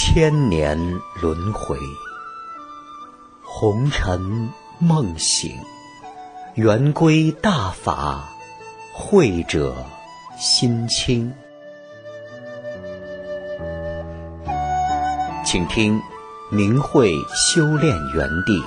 千年轮回，红尘梦醒，圆归大法，慧者心清。请听明慧修炼园地。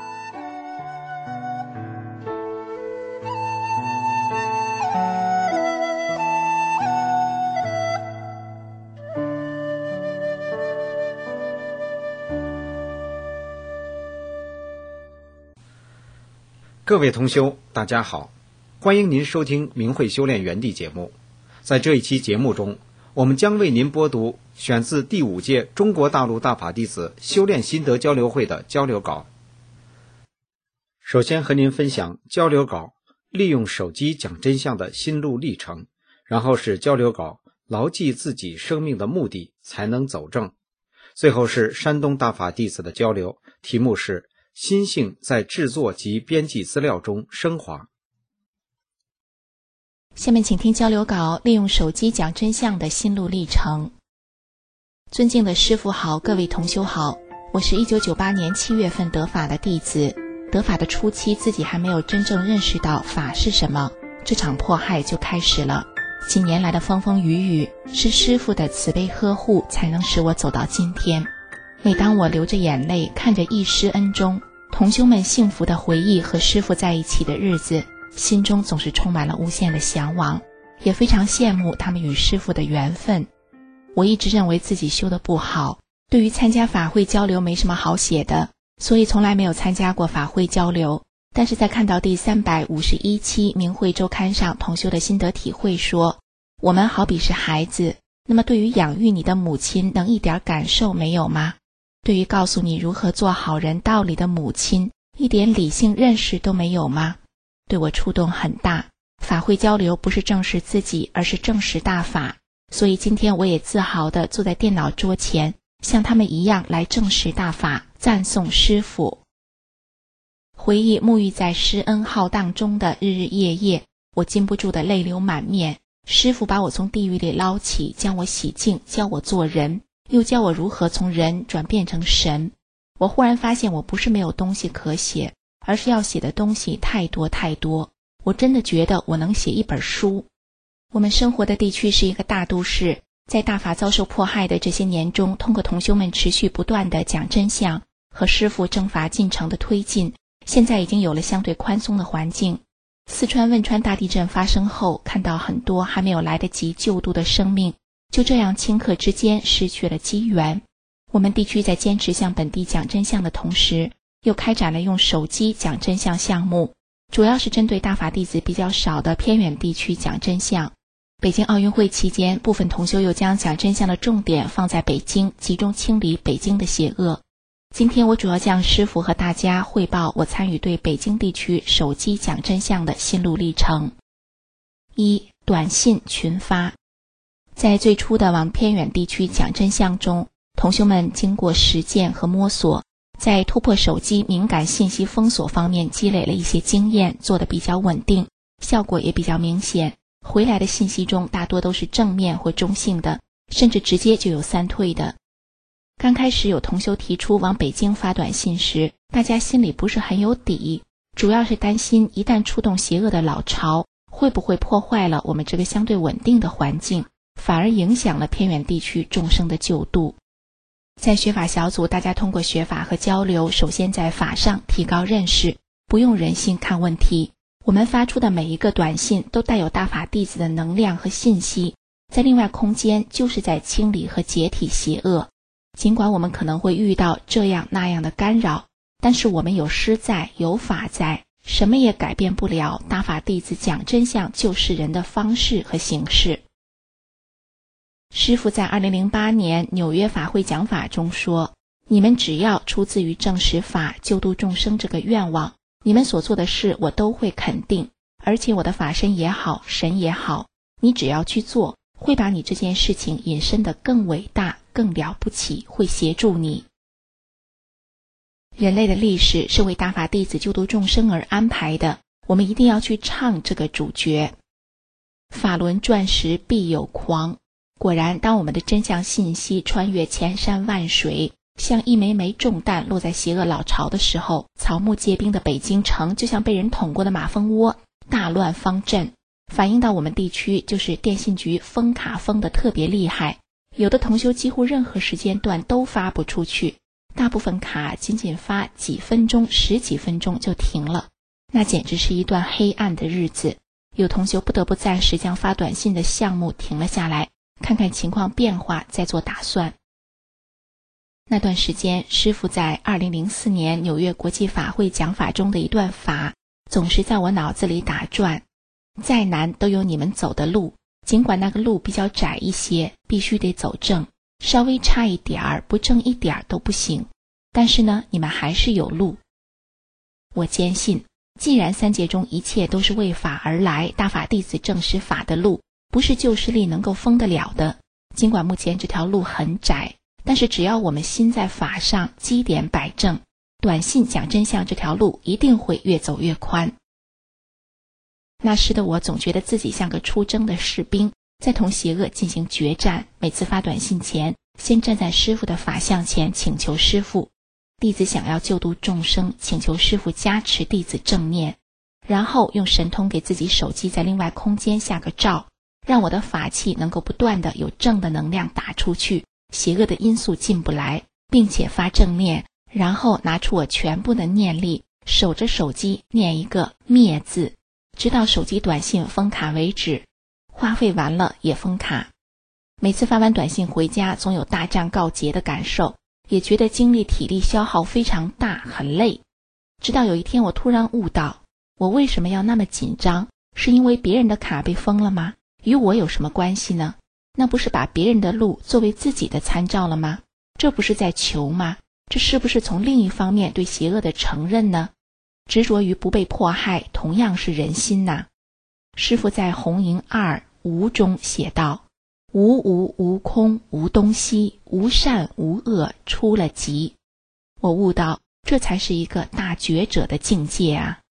各位同修，大家好，欢迎您收听明慧修炼园地节目。在这一期节目中，我们将为您播读选自第5届中国大陆大法弟子修炼心得交流会的交流稿。首先和您分享交流稿利用手机讲真相的心路历程，然后是交流稿牢记自己生命的目的才能走正，最后是山东大法弟子的交流，题目是心性在制作及编辑资料中升华。 下面请听交流稿利用手机讲真相的心路历程。尊敬的师父好，各位同修好，我是1998年7月份得法的弟子。得法的初期自己还没有真正认识到法是什么，这场迫害就开始了。几年来的风风雨雨，是师父的慈悲呵护才能使我走到今天。每当我流着眼泪看着忆师恩中同修们幸福的回忆和师父在一起的日子，心中总是充满了无限的向往，也非常羡慕他们与师父的缘分。我一直认为自己修得不好，对于参加法会交流没什么好写的，所以从来没有参加过法会交流。但是在看到第351期明慧周刊上同修的心得体会说，我们好比是孩子，那么对于养育你的母亲能一点感受没有吗？对于告诉你如何做好人道理的母亲，一点理性认识都没有吗？对我触动很大。法会交流不是正视自己，而是正视大法，所以今天我也自豪地坐在电脑桌前，像他们一样来正视大法，赞颂师父。回忆沐浴在师恩浩荡中的日日夜夜，我禁不住的泪流满面。师父把我从地狱里捞起，将我洗净，教我做人，又教我如何从人转变成神。我忽然发现我不是没有东西可写，而是要写的东西太多太多。我真的觉得我能写一本书。我们生活的地区是一个大都市，在大法遭受迫害的这些年中，通过同修们持续不断的讲真相和师父正法进程的推进，现在已经有了相对宽松的环境。四川汶川大地震发生后，看到很多还没有来得及救度的生命就这样顷刻之间失去了机缘。我们地区在坚持向本地讲真相的同时，又开展了用手机讲真相项目，主要是针对大法弟子比较少的偏远地区讲真相。北京奥运会期间，部分同修又将讲真相的重点放在北京，集中清理北京的邪恶。今天我主要向师父和大家汇报我参与对北京地区手机讲真相的心路历程。1. 短信群发。在最初的往偏远地区讲真相中，同修们经过实践和摸索，在突破手机敏感信息封锁方面积累了一些经验，做得比较稳定，效果也比较明显。回来的信息中大多都是正面或中性的，甚至直接就有3退的。刚开始有同修提出往北京发短信时，大家心里不是很有底，主要是担心一旦触动邪恶的老巢，会不会破坏了我们这个相对稳定的环境，反而影响了偏远地区众生的救度。在学法小组，大家通过学法和交流，首先在法上提高认识，不用人性看问题。我们发出的每一个短信都带有大法弟子的能量和信息，在另外空间就是在清理和解体邪恶。尽管我们可能会遇到这样那样的干扰，但是我们有师在，有法在，什么也改变不了大法弟子讲真相救世人的方式和形式。师父在2008年纽约法会讲法中说，你们只要出自于正实法救度众生这个愿望，你们所做的事我都会肯定，而且我的法身也好，神也好，你只要去做，会把你这件事情引申得更伟大更了不起，会协助你。人类的历史是为大法弟子救度众生而安排的，我们一定要去唱这个主角。法轮转时必有狂， 果然，当我们的真相信息穿越千山万水，像一枚枚重担落在邪恶老巢的时候，草木皆兵的北京城就像被人捅过的马蜂窝，大乱方阵。反映到我们地区，就是电信局封卡封得特别厉害，有的同修几乎任何时间段都发不出去，大部分卡仅仅发几分钟、10几分钟就停了，那简直是一段黑暗的日子。有同修不得不暂时将发短信的项目停了下来，看看情况变化再做打算。那段时间，师父在2004年纽约国际法会讲法中的一段法，总是在我脑子里打转。再难都有你们走的路，尽管那个路比较窄一些，必须得走正，稍微差一点儿，不正一点儿都不行。但是呢，你们还是有路。我坚信，既然三界中一切都是为法而来，大法弟子证实法的路，不是旧势力能够封得了的。尽管目前这条路很窄，但是只要我们心在法上，基点摆正，短信讲真相这条路一定会越走越宽。那时的我总觉得自己像个出征的士兵，在同邪恶进行决战。每次发短信前，先站在师父的法像前请求师父，弟子想要救度众生，请求师父加持弟子正念，然后用神通给自己手机在另外空间下个罩，让我的法器能够不断的有正的能量打出去，邪恶的因素进不来，并且发正念，然后拿出我全部的念力，守着手机念一个灭字，直到手机短信封卡为止，话费完了也封卡。每次发完短信回家，总有大战告捷的感受，也觉得精力体力消耗非常大，很累。直到有一天我突然悟到，我为什么要那么紧张？是因为别人的卡被封了吗？与我有什么关系呢？那不是把别人的路作为自己的参照了吗？这不是在求吗？这是不是从另一方面对邪恶的承认呢？执着于不被迫害，同样是人心呐。师父在红营2无中写道：无无无空无东西，无善无恶，出了极。我悟到，这才是一个大觉者的境界啊。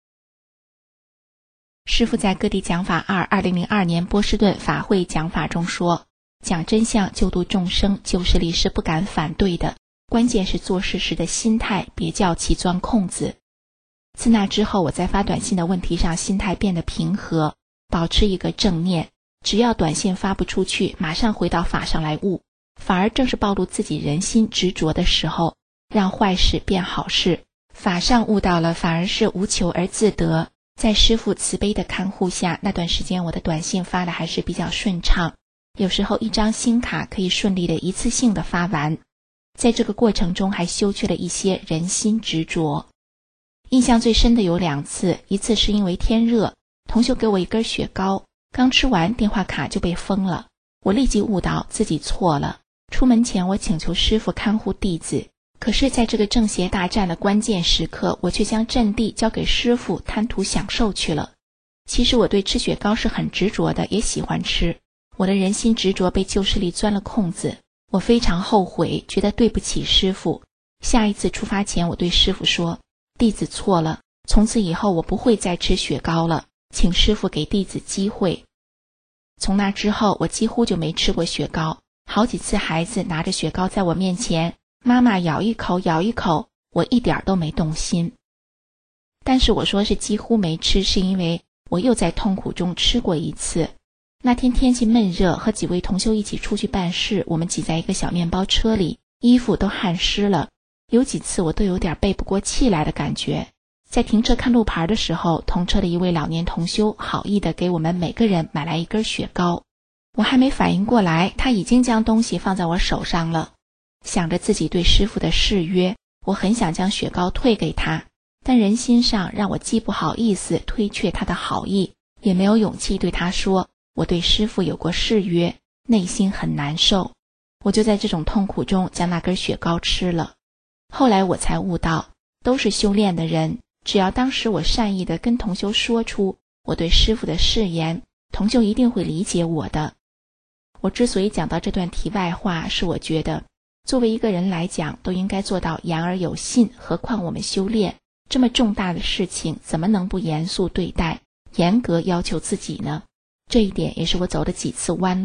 师父在各地讲法2002年波士顿法会讲法中说，讲真相救度众生，旧势力是不敢反对的，关键是做事时的心态，别叫其钻空子。自那之后，我在发短信的问题上心态变得平和，保持一个正念，只要短信发不出去，马上回到法上来悟。反而正是暴露自己人心执着的时候，让坏事变好事。法上悟到了，反而是无求而自得。在师父慈悲的看护下，那段时间我的短信发的还是比较顺畅，有时候一张新卡可以顺利的一次性的发完。在这个过程中还修去了一些人心执着。印象最深的有2次，一次是因为天热，同修给我一根雪糕，刚吃完电话卡就被封了，我立即悟到自己错了。出门前我请求师父看护弟子，可是在这个正邪大战的关键时刻，我却将阵地交给师父，贪图享受去了。其实我对吃雪糕是很执着的，也喜欢吃，我的人心执着被旧势力钻了空子，我非常后悔，觉得对不起师父。下一次出发前，我对师父说，弟子错了，从此以后我不会再吃雪糕了，请师父给弟子机会。从那之后，我几乎就没吃过雪糕，好几次孩子拿着雪糕在我面前，妈妈咬一口咬一口，我一点都没动心。但是我说是几乎没吃，是因为我又在痛苦中吃过一次。那天天气闷热，和几位同修一起出去办事，我们挤在一个小面包车里，衣服都汗湿了，有几次我都有点背不过气来的感觉。在停车看路牌的时候，同车的一位老年同修好意地给我们每个人买来一根雪糕，我还没反应过来，他已经将东西放在我手上了。想着自己对师父的誓约，我很想将雪糕退给他，但人心上让我既不好意思推却他的好意，也没有勇气对他说我对师父有过誓约，内心很难受。我就在这种痛苦中将那根雪糕吃了。后来我才悟到，都是修炼的人，只要当时我善意地跟同修说出我对师父的誓言，同修一定会理解我的。我之所以讲到这段题外话，是我觉得作为一个人来讲，都应该做到言而有信，何况我们修炼这么重大的事情，怎么能不严肃对待，严格要求自己呢？这一点也是我走的几次弯路，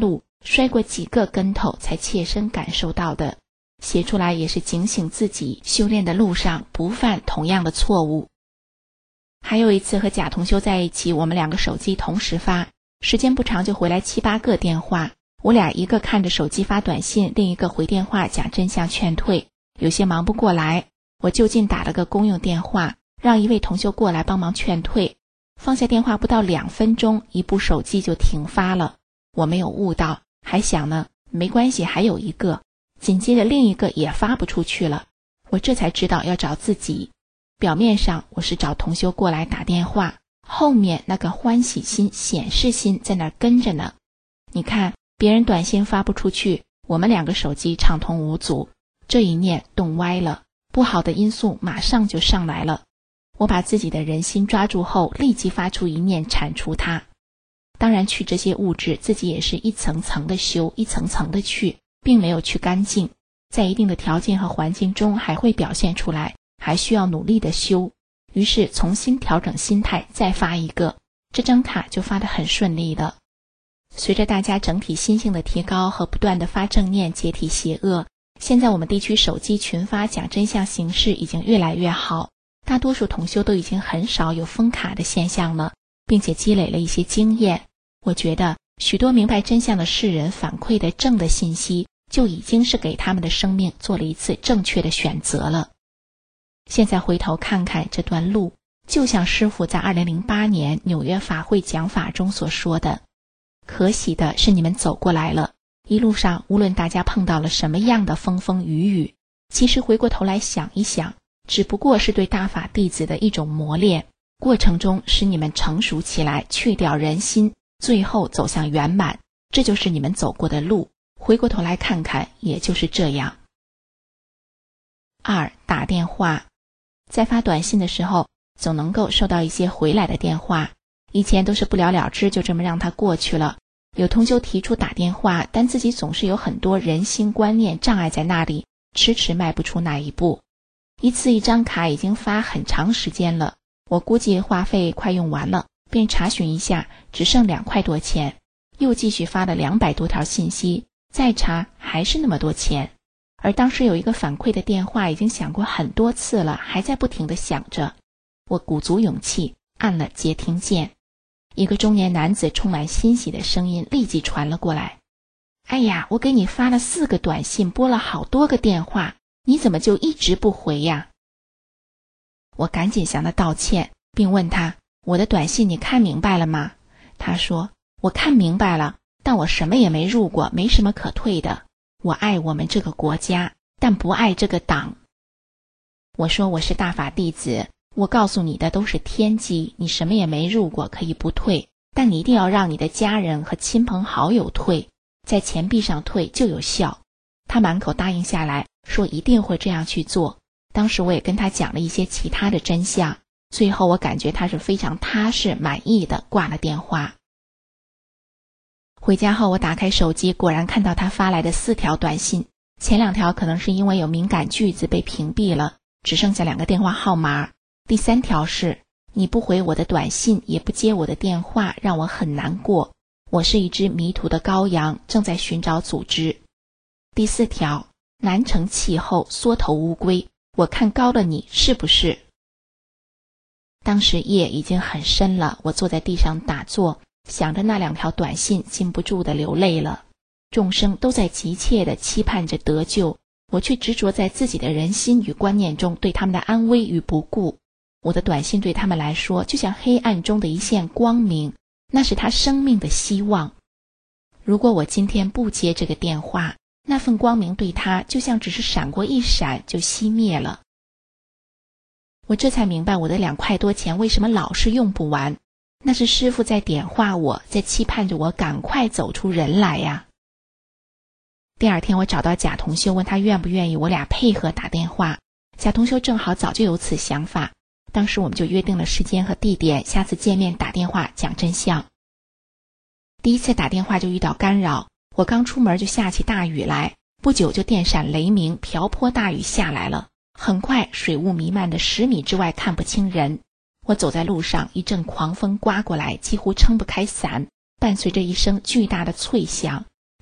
摔过几个跟头才切身感受到的，写出来也是警醒自己修炼的路上不犯同样的错误。还有一次和贾同修在一起，我们2个手机同时发，时间不长就回来7、8个电话，我俩一个看着手机发短信，另一个回电话讲真相劝退，有些忙不过来，我就近打了个公用电话，让一位同修过来帮忙劝退。放下电话不到2分钟，一部手机就停发了，我没有悟到，还想呢，没关系，还有一个，紧接着另一个也发不出去了，我这才知道要找自己。表面上我是找同修过来打电话，后面那个欢喜心、显示心在那儿跟着呢。你看，别人短信发不出去，我们2个手机畅通无阻，这一念动歪了，不好的因素马上就上来了。我把自己的人心抓住后，立即发出一念铲除它。当然去这些物质，自己也是一层层的修，一层层的去，并没有去干净，在一定的条件和环境中还会表现出来，还需要努力的修。于是重新调整心态，再发一个，这张卡就发得很顺利了。随着大家整体心性的提高和不断的发正念解体邪恶，现在我们地区手机群发讲真相形势已经越来越好，大多数同修都已经很少有封卡的现象了，并且积累了一些经验。我觉得许多明白真相的世人反馈的正的信息，就已经是给他们的生命做了一次正确的选择了。现在回头看看这段路，就像师父在2008年纽约法会讲法中所说的，可喜的是你们走过来了，一路上无论大家碰到了什么样的风风雨雨，其实回过头来想一想，只不过是对大法弟子的一种磨练，过程中使你们成熟起来，去掉人心，最后走向圆满，这就是你们走过的路，回过头来看看，也就是这样。2. 打电话。在发短信的时候，总能够收到一些回来的电话，以前都是不了了之，就这么让它过去了。有同修提出打电话，但自己总是有很多人心观念障碍在那里，迟迟迈不出那一步。一次一张卡已经发很长时间了，我估计话费快用完了，便查询一下，只剩2块多钱，又继续发了200多条信息，再查还是那么多钱。而当时有一个反馈的电话已经响过很多次了，还在不停地响着。我鼓足勇气按了接听键，一个中年男子充满欣喜的声音立即传了过来：哎呀，我给你发了4个短信，拨了好多个电话，你怎么就一直不回呀？我赶紧向他道歉，并问他：我的短信你看明白了吗？他说：我看明白了，但我什么也没入过，没什么可退的。我爱我们这个国家，但不爱这个党。我说我是大法弟子，我告诉你的都是天机，你什么也没入过可以不退，但你一定要让你的家人和亲朋好友退，在钱币上退就有效。他满口答应下来，说一定会这样去做。当时我也跟他讲了一些其他的真相，最后我感觉他是非常踏实满意的挂了电话。回家后我打开手机，果然看到他发来的4条短信，前2条可能是因为有敏感句子被屏蔽了，只剩下2个电话号码。第3条是：你不回我的短信，也不接我的电话，让我很难过，我是一只迷途的羔羊，正在寻找组织。第4条：南城气候，缩头乌龟，我看高了你是不是？当时夜已经很深了，我坐在地上打坐，想着那2条短信，禁不住的流泪了。众生都在急切地期盼着得救，我却执着在自己的人心与观念中，对他们的安危与不顾。我的短信对他们来说，就像黑暗中的一线光明，那是他生命的希望。如果我今天不接这个电话，那份光明对他就像只是闪过一闪就熄灭了。我这才明白我的2块多钱为什么老是用不完，那是师父在点化我，在期盼着我赶快走出人来呀。第2天我找到贾同修，问他愿不愿意我俩配合打电话。贾同修正好早就有此想法，当时我们就约定了时间和地点，下次见面打电话讲真相。第1次打电话就遇到干扰，我刚出门就下起大雨来，不久就电闪雷鸣，瓢泼大雨下来了，很快水雾弥漫的10米之外看不清人。我走在路上，一阵狂风刮过来，几乎撑不开伞，伴随着一声巨大的脆响，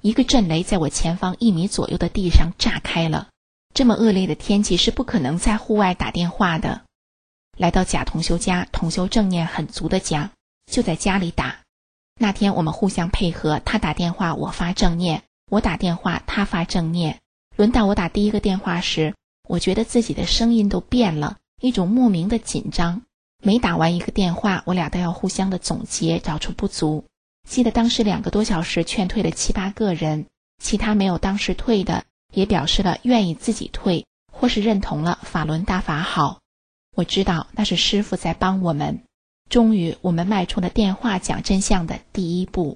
一个震雷在我前方1米左右的地上炸开了。这么恶劣的天气是不可能在户外打电话的。来到贾同修家，同修正念很足地讲，就在家里打。那天我们互相配合，他打电话我发正念，我打电话他发正念。轮到我打第一个电话时，我觉得自己的声音都变了，一种莫名的紧张。每打完一个电话，我俩都要互相的总结，找出不足。记得当时2个多小时劝退了7、8个人，其他没有当时退的也表示了愿意自己退，或是认同了法轮大法好。我知道那是师父在帮我们。终于我们迈出了电话讲真相的第一步。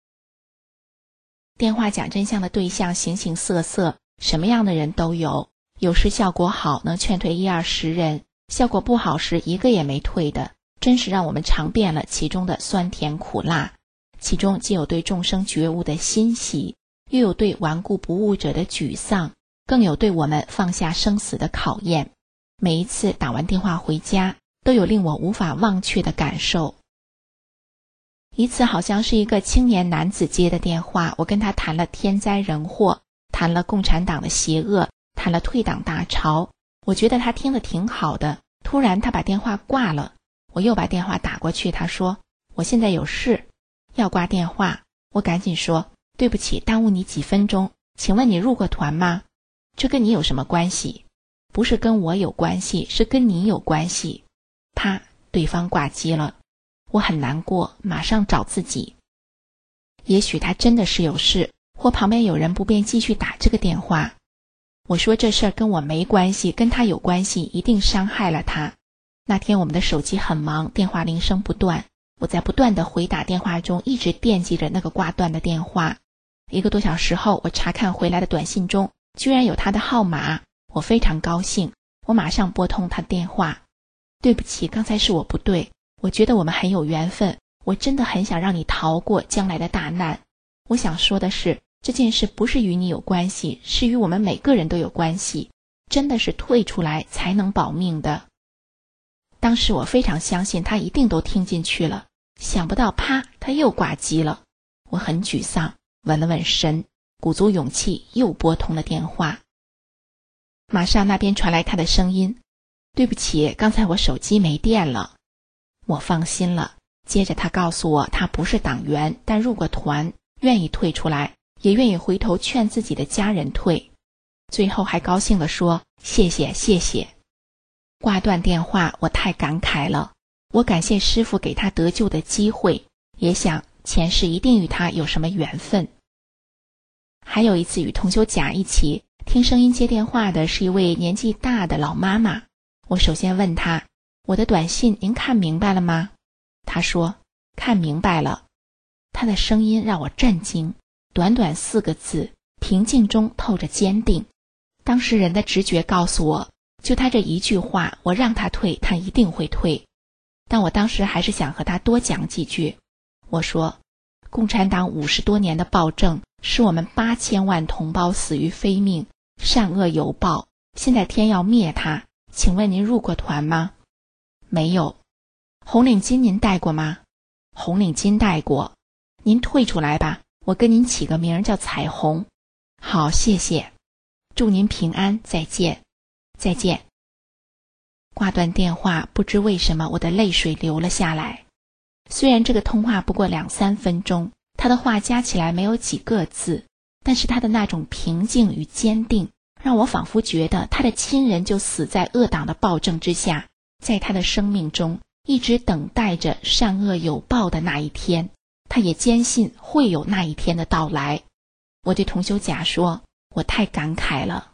电话讲真相的对象形形色色，什么样的人都有，有时效果好能劝退1、20人，效果不好时一个也没退的，真是让我们尝遍了其中的酸甜苦辣。其中既有对众生觉悟的欣喜，又有对顽固不悟者的沮丧，更有对我们放下生死的考验。每一次打完电话回家，都有令我无法忘却的感受。一次好像是一个青年男子接的电话，我跟他谈了天灾人祸，谈了共产党的邪恶，谈了退党大潮。我觉得他听得挺好的，突然他把电话挂了。我又把电话打过去，他说我现在有事要挂电话。我赶紧说对不起，耽误你几分钟，请问你入过团吗？这跟你有什么关系？不是跟我有关系，是跟你有关系。啪，对方挂机了。我很难过，马上找自己。也许他真的是有事，或旁边有人不便继续打这个电话。我说这事儿跟我没关系，跟他有关系，一定伤害了他。那天我们的手机很忙，电话铃声不断，我在不断的回打电话中一直惦记着那个挂断的电话。1个多小时后，我查看回来的短信中居然有他的号码，我非常高兴，我马上拨通他电话。对不起，刚才是我不对，我觉得我们很有缘分，我真的很想让你逃过将来的大难。我想说的是，这件事不是与你有关系，是与我们每个人都有关系，真的是退出来才能保命的。当时我非常相信他一定都听进去了，想不到啪，他又挂机了。我很沮丧，稳了稳神，鼓足勇气又拨通了电话。马上那边传来他的声音，对不起，刚才我手机没电了。我放心了。接着他告诉我，他不是党员，但入过团，愿意退出来，也愿意回头劝自己的家人退。最后还高兴地说谢谢谢谢。挂断电话，我太感慨了。我感谢师父给他得救的机会，也想前世一定与他有什么缘分。还有一次与同修甲一起听声音接电话的是一位年纪大的老妈妈。我首先问她，我的短信您看明白了吗？她说看明白了。她的声音让我震惊，短短4个字，平静中透着坚定。当事人的直觉告诉我，就他这一句话，我让他退，他一定会退。但我当时还是想和他多讲几句。我说，共产党50多年的暴政，使我们8000万同胞死于非命，善恶有报，现在天要灭他，请问您入过团吗？没有。红领巾您戴过吗？红领巾戴过。您退出来吧，我跟您起个名叫彩虹。好，谢谢。祝您平安，再见。再见。挂断电话，不知为什么我的泪水流了下来。虽然这个通话不过2-3分钟，他的话加起来没有几个字，但是他的那种平静与坚定，让我仿佛觉得他的亲人就死在恶党的暴政之下，在他的生命中一直等待着善恶有报的那一天，他也坚信会有那一天的到来。我对同修甲说，我太感慨了。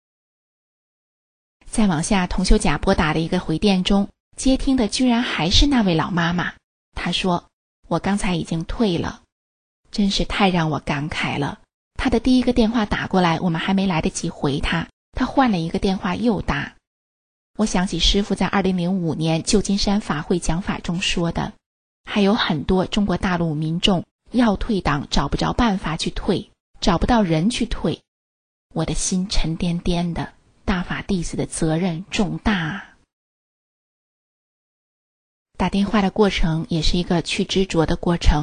再往下，同修甲拨打的一个回电中，接听的居然还是那位老妈妈。她说，我刚才已经退了。真是太让我感慨了。她的第一个电话打过来，我们还没来得及回她，她换了一个电话又打。我想起师父在2005年旧金山法会讲法中说的，还有很多中国大陆民众要退党找不着办法去退，找不到人去退。我的心沉甸甸的，大法弟子的责任重大啊。打电话的过程也是一个去执着的过程，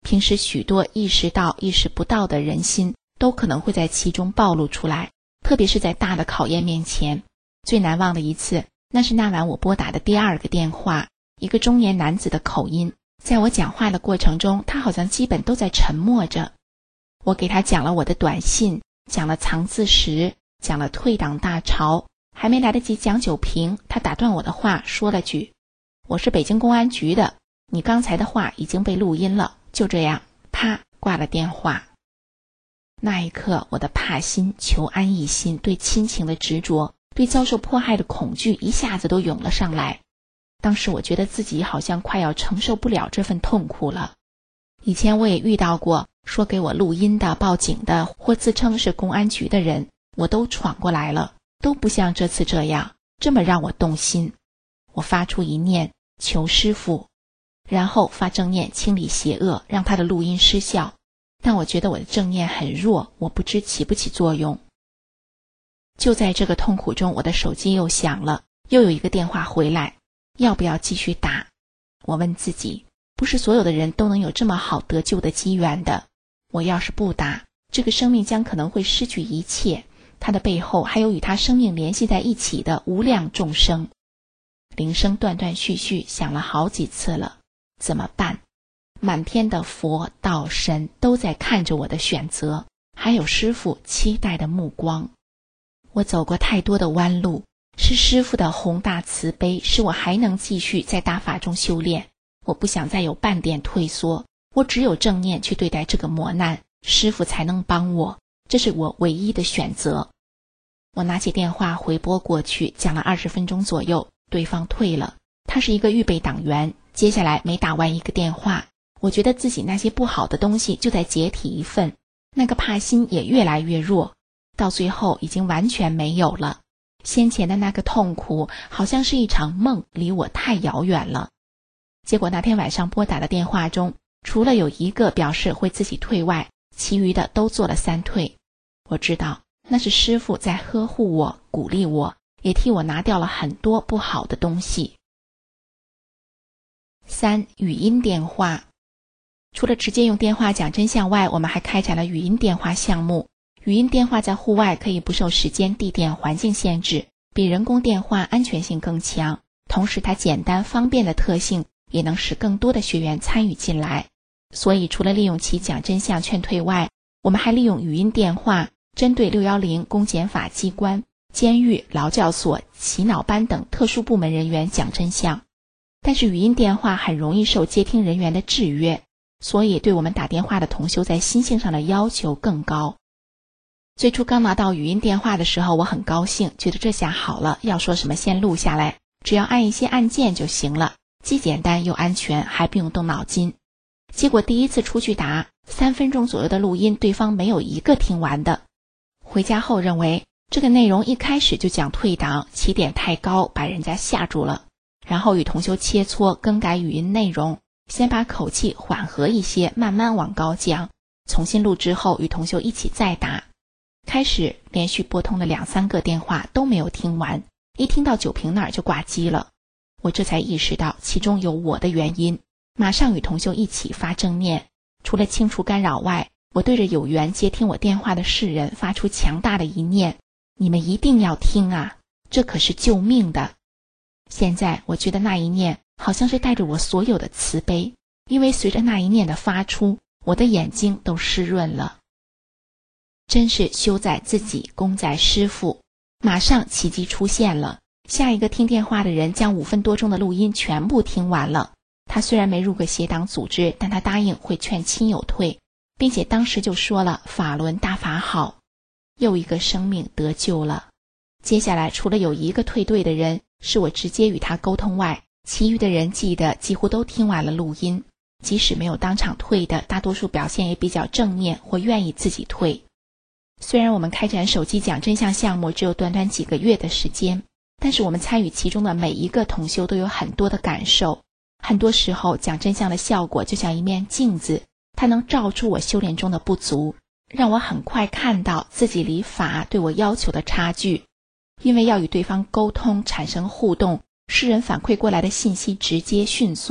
平时许多意识到意识不到的人心都可能会在其中暴露出来，特别是在大的考验面前。最难忘的一次，那是那晚我拨打的第2个电话，一个中年男子的口音，在我讲话的过程中，他好像基本都在沉默着。我给他讲了我的短信，讲了藏字石，讲了退党大潮，还没来得及讲酒瓶，他打断我的话，说了句：我是北京公安局的，你刚才的话已经被录音了。就这样，啪，挂了电话。那一刻，我的怕心、求安逸心、对亲情的执着、对遭受迫害的恐惧一下子都涌了上来。当时我觉得自己好像快要承受不了这份痛苦了。以前我也遇到过说给我录音的、报警的或自称是公安局的人，我都闯过来了，都不像这次这样，这么让我动心。我发出一念求师父，然后发正念清理邪恶，让他的录音失效。但我觉得我的正念很弱，我不知起不起作用。就在这个痛苦中，我的手机又响了，又有一个电话回来，要不要继续打？我问自己，不是所有的人都能有这么好得救的机缘的。我要是不打，这个生命将可能会失去一切，它的背后还有与它生命联系在一起的无量众生。铃声断断续续响了好几次了，怎么办？满天的佛道神都在看着我的选择，还有师父期待的目光。我走过太多的弯路，是师父的宏大慈悲，使我还能继续在大法中修炼。我不想再有半点退缩，我只有正念去对待这个磨难，师父才能帮我，这是我唯一的选择。我拿起电话回拨过去，讲了20分钟左右，对方退了。他是一个预备党员，接下来每打完一个电话，我觉得自己那些不好的东西就在解体一份，那个怕心也越来越弱，到最后已经完全没有了。先前的那个痛苦好像是一场梦，离我太遥远了。结果那天晚上拨打的电话中，除了有一个表示会自己退外，其余的都做了3退。我知道那是师父在呵护我，鼓励我，也替我拿掉了很多不好的东西。3. 语音电话。除了直接用电话讲真相外，我们还开展了语音电话项目。语音电话在户外可以不受时间、地点、环境限制，比人工电话安全性更强，同时它简单方便的特性也能使更多的学员参与进来。所以除了利用其讲真相劝退外，我们还利用语音电话针对610公检法机关、监狱、劳教所、洗脑班等特殊部门人员讲真相。但是语音电话很容易受接听人员的制约，所以对我们打电话的同修在心性上的要求更高。最初刚拿到语音电话的时候，我很高兴，觉得这下好了，要说什么先录下来，只要按一些按键就行了，既简单又安全，还不用动脑筋。结果第一次出去打3分钟左右的录音，对方没有一个听完的。回家后认为这个内容一开始就讲退档，起点太高，把人家吓住了。然后与同修切磋更改语音内容，先把口气缓和一些，慢慢往高讲，重新录之后与同修一起再打。开始连续拨通了2-3个电话都没有听完，一听到酒瓶那儿就挂机了。我这才意识到其中有我的原因，马上与同修一起发正念。除了清除干扰外，我对着有缘接听我电话的世人发出强大的一念：你们一定要听啊，这可是救命的。现在我觉得那一念好像是带着我所有的慈悲，因为随着那一念的发出，我的眼睛都湿润了。真是修在自己，功在师父。马上奇迹出现了，下一个听电话的人将5分多钟的录音全部听完了。他虽然没入过邪党组织，但他答应会劝亲友退，并且当时就说了法轮大法好。又一个生命得救了。接下来除了有一个退队的人是我直接与他沟通外，其余的人记得几乎都听完了录音，即使没有当场退的，大多数表现也比较正面或愿意自己退。虽然我们开展手机讲真相项目只有短短几个月的时间，但是我们参与其中的每一个同修都有很多的感受。很多时候讲真相的效果就像一面镜子，它能照出我修炼中的不足，让我很快看到自己离法对我要求的差距。因为要与对方沟通产生互动，世人反馈过来的信息直接迅速，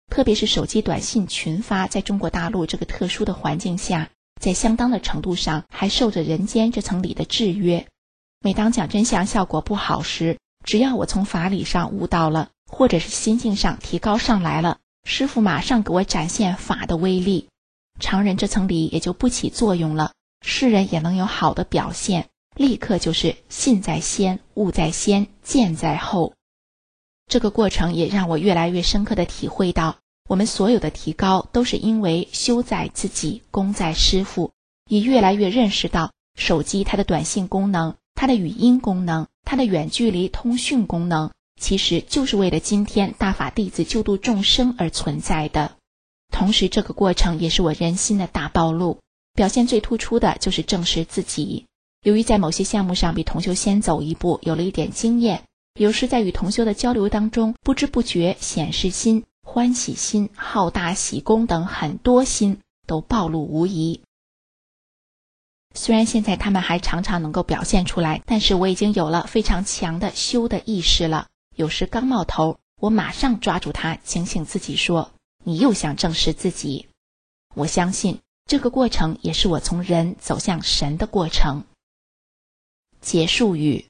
特别是手机短信群发，在中国大陆这个特殊的环境下，在相当的程度上还受着人间这层理的制约。每当讲真相效果不好时，只要我从法理上悟到了，或者是心境上提高上来了，师父马上给我展现法的威力，常人这层理也就不起作用了，世人也能有好的表现，立刻就是信在先，悟在先，见在后。这个过程也让我越来越深刻地体会到，我们所有的提高都是因为修在自己，功在师父，也越来越认识到手机它的短信功能，它的语音功能，它的远距离通讯功能，其实就是为了今天大法弟子救度众生而存在的。同时这个过程也是我人心的大暴露，表现最突出的就是正视自己。由于在某些项目上比同修先走一步，有了一点经验，有时在与同修的交流当中，不知不觉显示心、欢喜心、好大喜功等很多心都暴露无遗。虽然现在他们还常常能够表现出来，但是我已经有了非常强的修的意识了。有时刚冒头，我马上抓住它，警醒自己说，你又想正视自己。我相信这个过程也是我从人走向神的过程。结束语。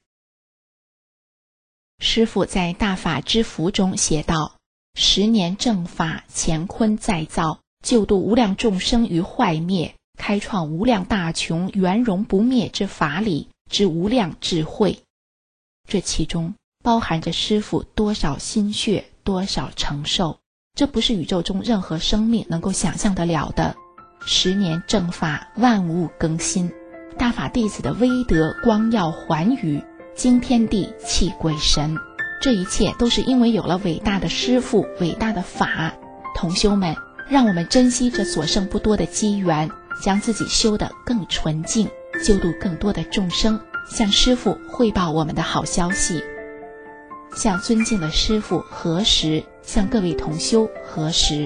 师父在大法之福中写道：10年正法，乾坤再造，救度无量众生于坏灭，开创无量大穷圆融不灭之法理之无量智慧。这其中包含着师父多少心血，多少承受，这不是宇宙中任何生命能够想象得了的。10年正法，万物更新，大法弟子的威德光耀寰宇，惊天地泣鬼神，这一切都是因为有了伟大的师父，伟大的法。同修们，让我们珍惜这所剩不多的机缘，将自己修得更纯净，救度更多的众生，向师父汇报我们的好消息。向尊敬的师父核实，向各位同修核实。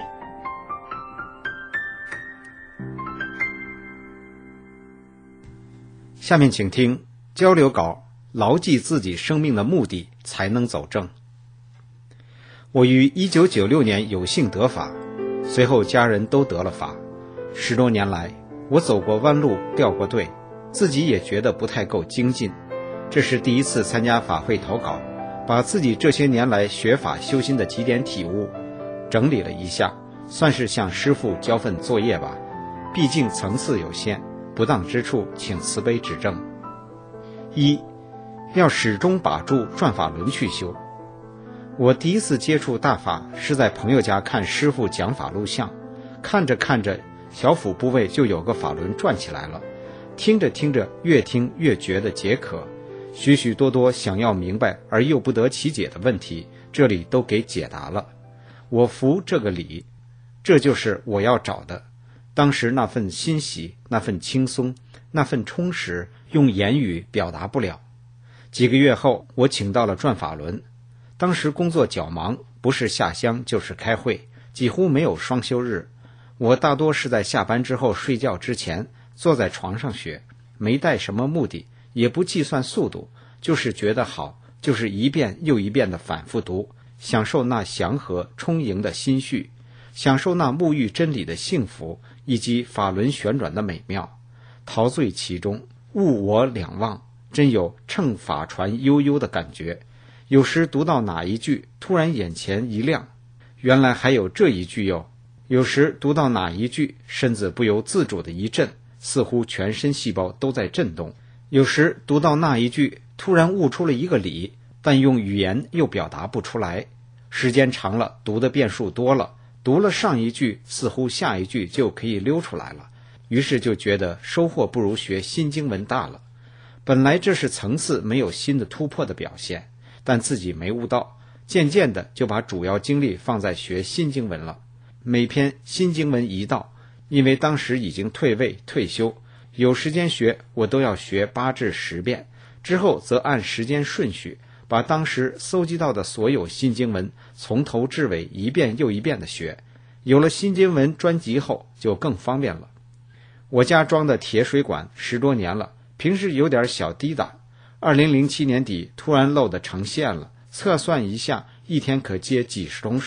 下面请听交流稿，牢记自己生命的目的，才能走正。我于1996年有幸得法，随后家人都得了法。10多年来，我走过弯路，掉过队，自己也觉得不太够精进。这是第一次参加法会投稿，把自己这些年来学法修心的几点体悟整理了一下，算是向师父交份作业吧，毕竟层次有限，不当之处请慈悲指正。1，要始终把住转法轮去修。我第一次接触大法是在朋友家看师父讲法录像，看着看着小腹部位就有个法轮转起来了，听着听着越听越觉得解渴，许许多多想要明白而又不得其解的问题，这里都给解答了。我服这个理，这就是我要找的。当时那份欣喜，那份轻松，那份充实，用言语表达不了。几个月后，我请到了转法轮。当时工作较忙，不是下乡就是开会，几乎没有双休日。我大多是在下班之后睡觉之前，坐在床上学，没带什么目的，也不计算速度，就是觉得好，就是一遍又一遍的反复读，享受那祥和充盈的心绪，享受那沐浴真理的幸福，以及法轮旋转的美妙，陶醉其中，物我两忘，真有乘法船悠悠的感觉。有时读到哪一句，突然眼前一亮，原来还有这一句哟。有时读到哪一句，身子不由自主的一震，似乎全身细胞都在震动。有时读到那一句，突然悟出了一个理，但用语言又表达不出来。时间长了，读的变数多了，读了上一句，似乎下一句就可以溜出来了，于是就觉得收获不如学新经文大了。本来这是层次没有新的突破的表现，但自己没悟到，渐渐的就把主要精力放在学新经文了。每篇新经文一到，因为当时已经退位退休，有时间学，我都要学8至10遍，之后则按时间顺序把当时搜集到的所有新经文从头至尾一遍又一遍的学。有了新经文专辑后就更方便了。我家装的铁水管10多年了，平时有点小滴答，2007年底突然漏得成线了，测算一下，一天可接几十桶水，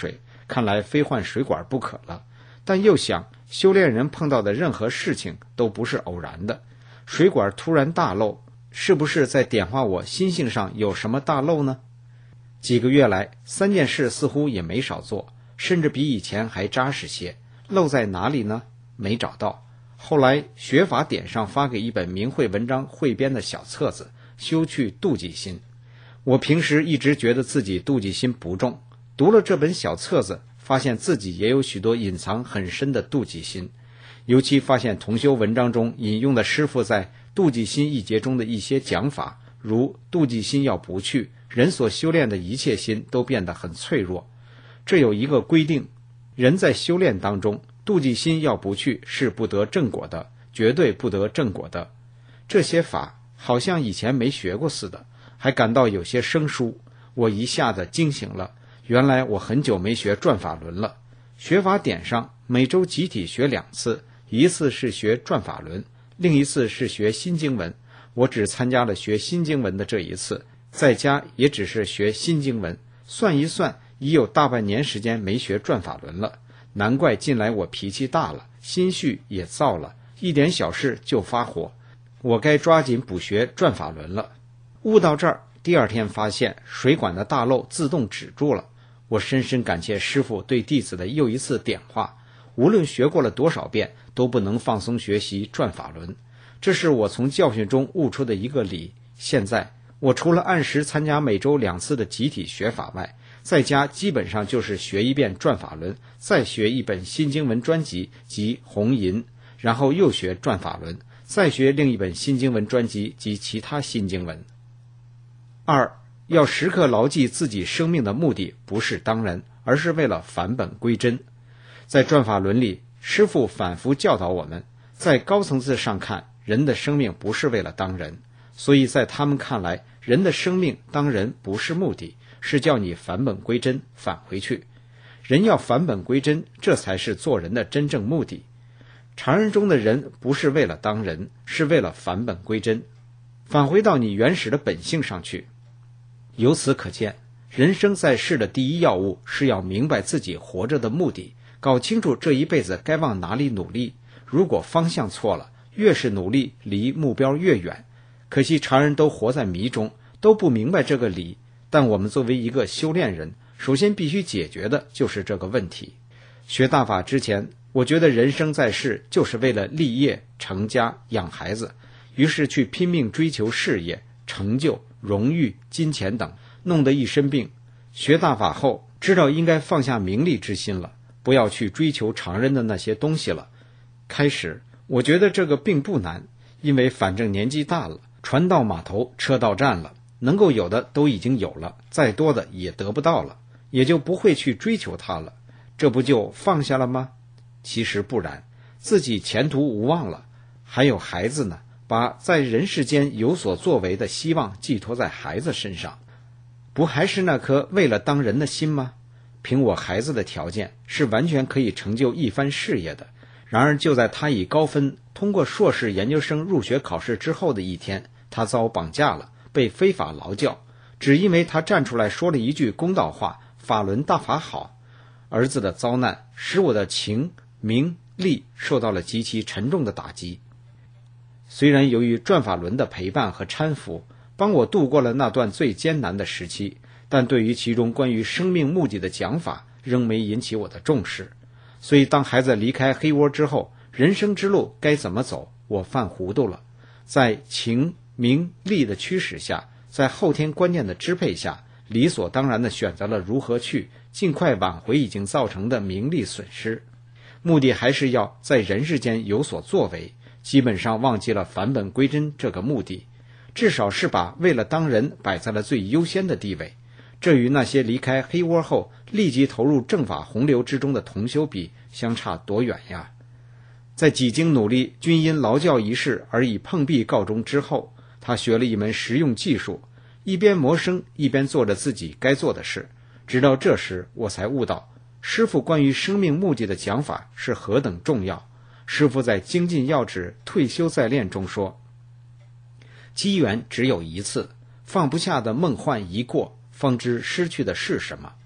看来非换水管不可了。但又想，修炼人碰到的任何事情都不是偶然的，水管突然大漏，是不是在点化我心性上有什么大漏呢？几个月来，3件事似乎也没少做，甚至比以前还扎实些。漏在哪里呢？没找到。后来学法典上发给一本明慧文章汇编的小册子，修去妒忌心。我平时一直觉得自己妒忌心不重，读了这本小册子，发现自己也有许多隐藏很深的妒忌心。尤其发现同修文章中引用的师父在妒忌心一节中的一些讲法，如妒忌心要不去，人所修炼的一切心都变得很脆弱。这有一个规定，人在修炼当中，妒忌心要不去是不得正果的，绝对不得正果的。这些法好像以前没学过似的，还感到有些生疏。我一下子惊醒了，原来我很久没学转法轮了。学法典上每周集体学2次，一次是学转法轮，另一次是学新经文。我只参加了学新经文的这一次，在家也只是学新经文，算一算已有大半年时间没学转法轮了。难怪近来我脾气大了，心绪也躁了，一点小事就发火。我该抓紧补学转法轮了。悟到这儿，第2天发现水管的大漏自动止住了。我深深感谢师父对弟子的又一次点化，无论学过了多少遍，都不能放松学习转法轮。这是我从教训中悟出的一个理。现在我除了按时参加每周2次的集体学法外，在家基本上就是学一遍转法轮，再学一本新经文专辑及红银，然后又学转法轮，再学另一本新经文专辑及其他新经文。2. 要时刻牢记自己生命的目的不是当人，而是为了返本归真。在转法轮里，师父反复教导我们，在高层次上看，人的生命不是为了当人，所以在他们看来，人的生命当人不是目的，是叫你返本归真，返回去。人要返本归真，这才是做人的真正目的。常人中的人不是为了当人，是为了返本归真，返回到你原始的本性上去。由此可见，人生在世的第一要务是要明白自己活着的目的，搞清楚这一辈子该往哪里努力。如果方向错了，越是努力，离目标越远。可惜常人都活在迷中，都不明白这个理。但我们作为一个修炼人，首先必须解决的就是这个问题。学大法之前，我觉得人生在世就是为了立业、成家、养孩子，于是去拼命追求事业、成就、荣誉、金钱等，弄得一身病。学大法后，知道应该放下名利之心了，不要去追求常人的那些东西了。开始我觉得这个并不难，因为反正年纪大了，船到码头车到站了，能够有的都已经有了，再多的也得不到了，也就不会去追求它了，这不就放下了吗？其实不然，自己前途无望了，还有孩子呢，把在人世间有所作为的希望寄托在孩子身上，不还是那颗为了当人的心吗？凭我孩子的条件，是完全可以成就一番事业的。然而就在他以高分通过硕士研究生入学考试之后的一天，他遭绑架了，被非法劳教，只因为他站出来说了一句公道话，法轮大法好。儿子的遭难使我的情、名、利受到了极其沉重的打击。虽然由于转法轮的陪伴和搀扶，帮我度过了那段最艰难的时期，但对于其中关于生命目的的讲法仍没引起我的重视。所以当孩子离开黑窝之后，人生之路该怎么走，我犯糊涂了。在情、名、利的驱使下，在后天观念的支配下，理所当然地选择了如何去尽快挽回已经造成的名利损失。目的还是要在人世间有所作为，基本上忘记了返本归真这个目的，至少是把为了当人摆在了最优先的地位。这与那些离开黑窝后立即投入正法洪流之中的同修比，相差多远呀！在几经努力，均因劳教一事而以碰壁告终之后，他学了一门实用技术，一边谋生一边做着自己该做的事。直到这时，我才悟到师父关于生命目的的讲法是何等重要。师父在精进要旨退休再练中说，机缘只有一次，放不下的梦幻一过，方知失去的是什么。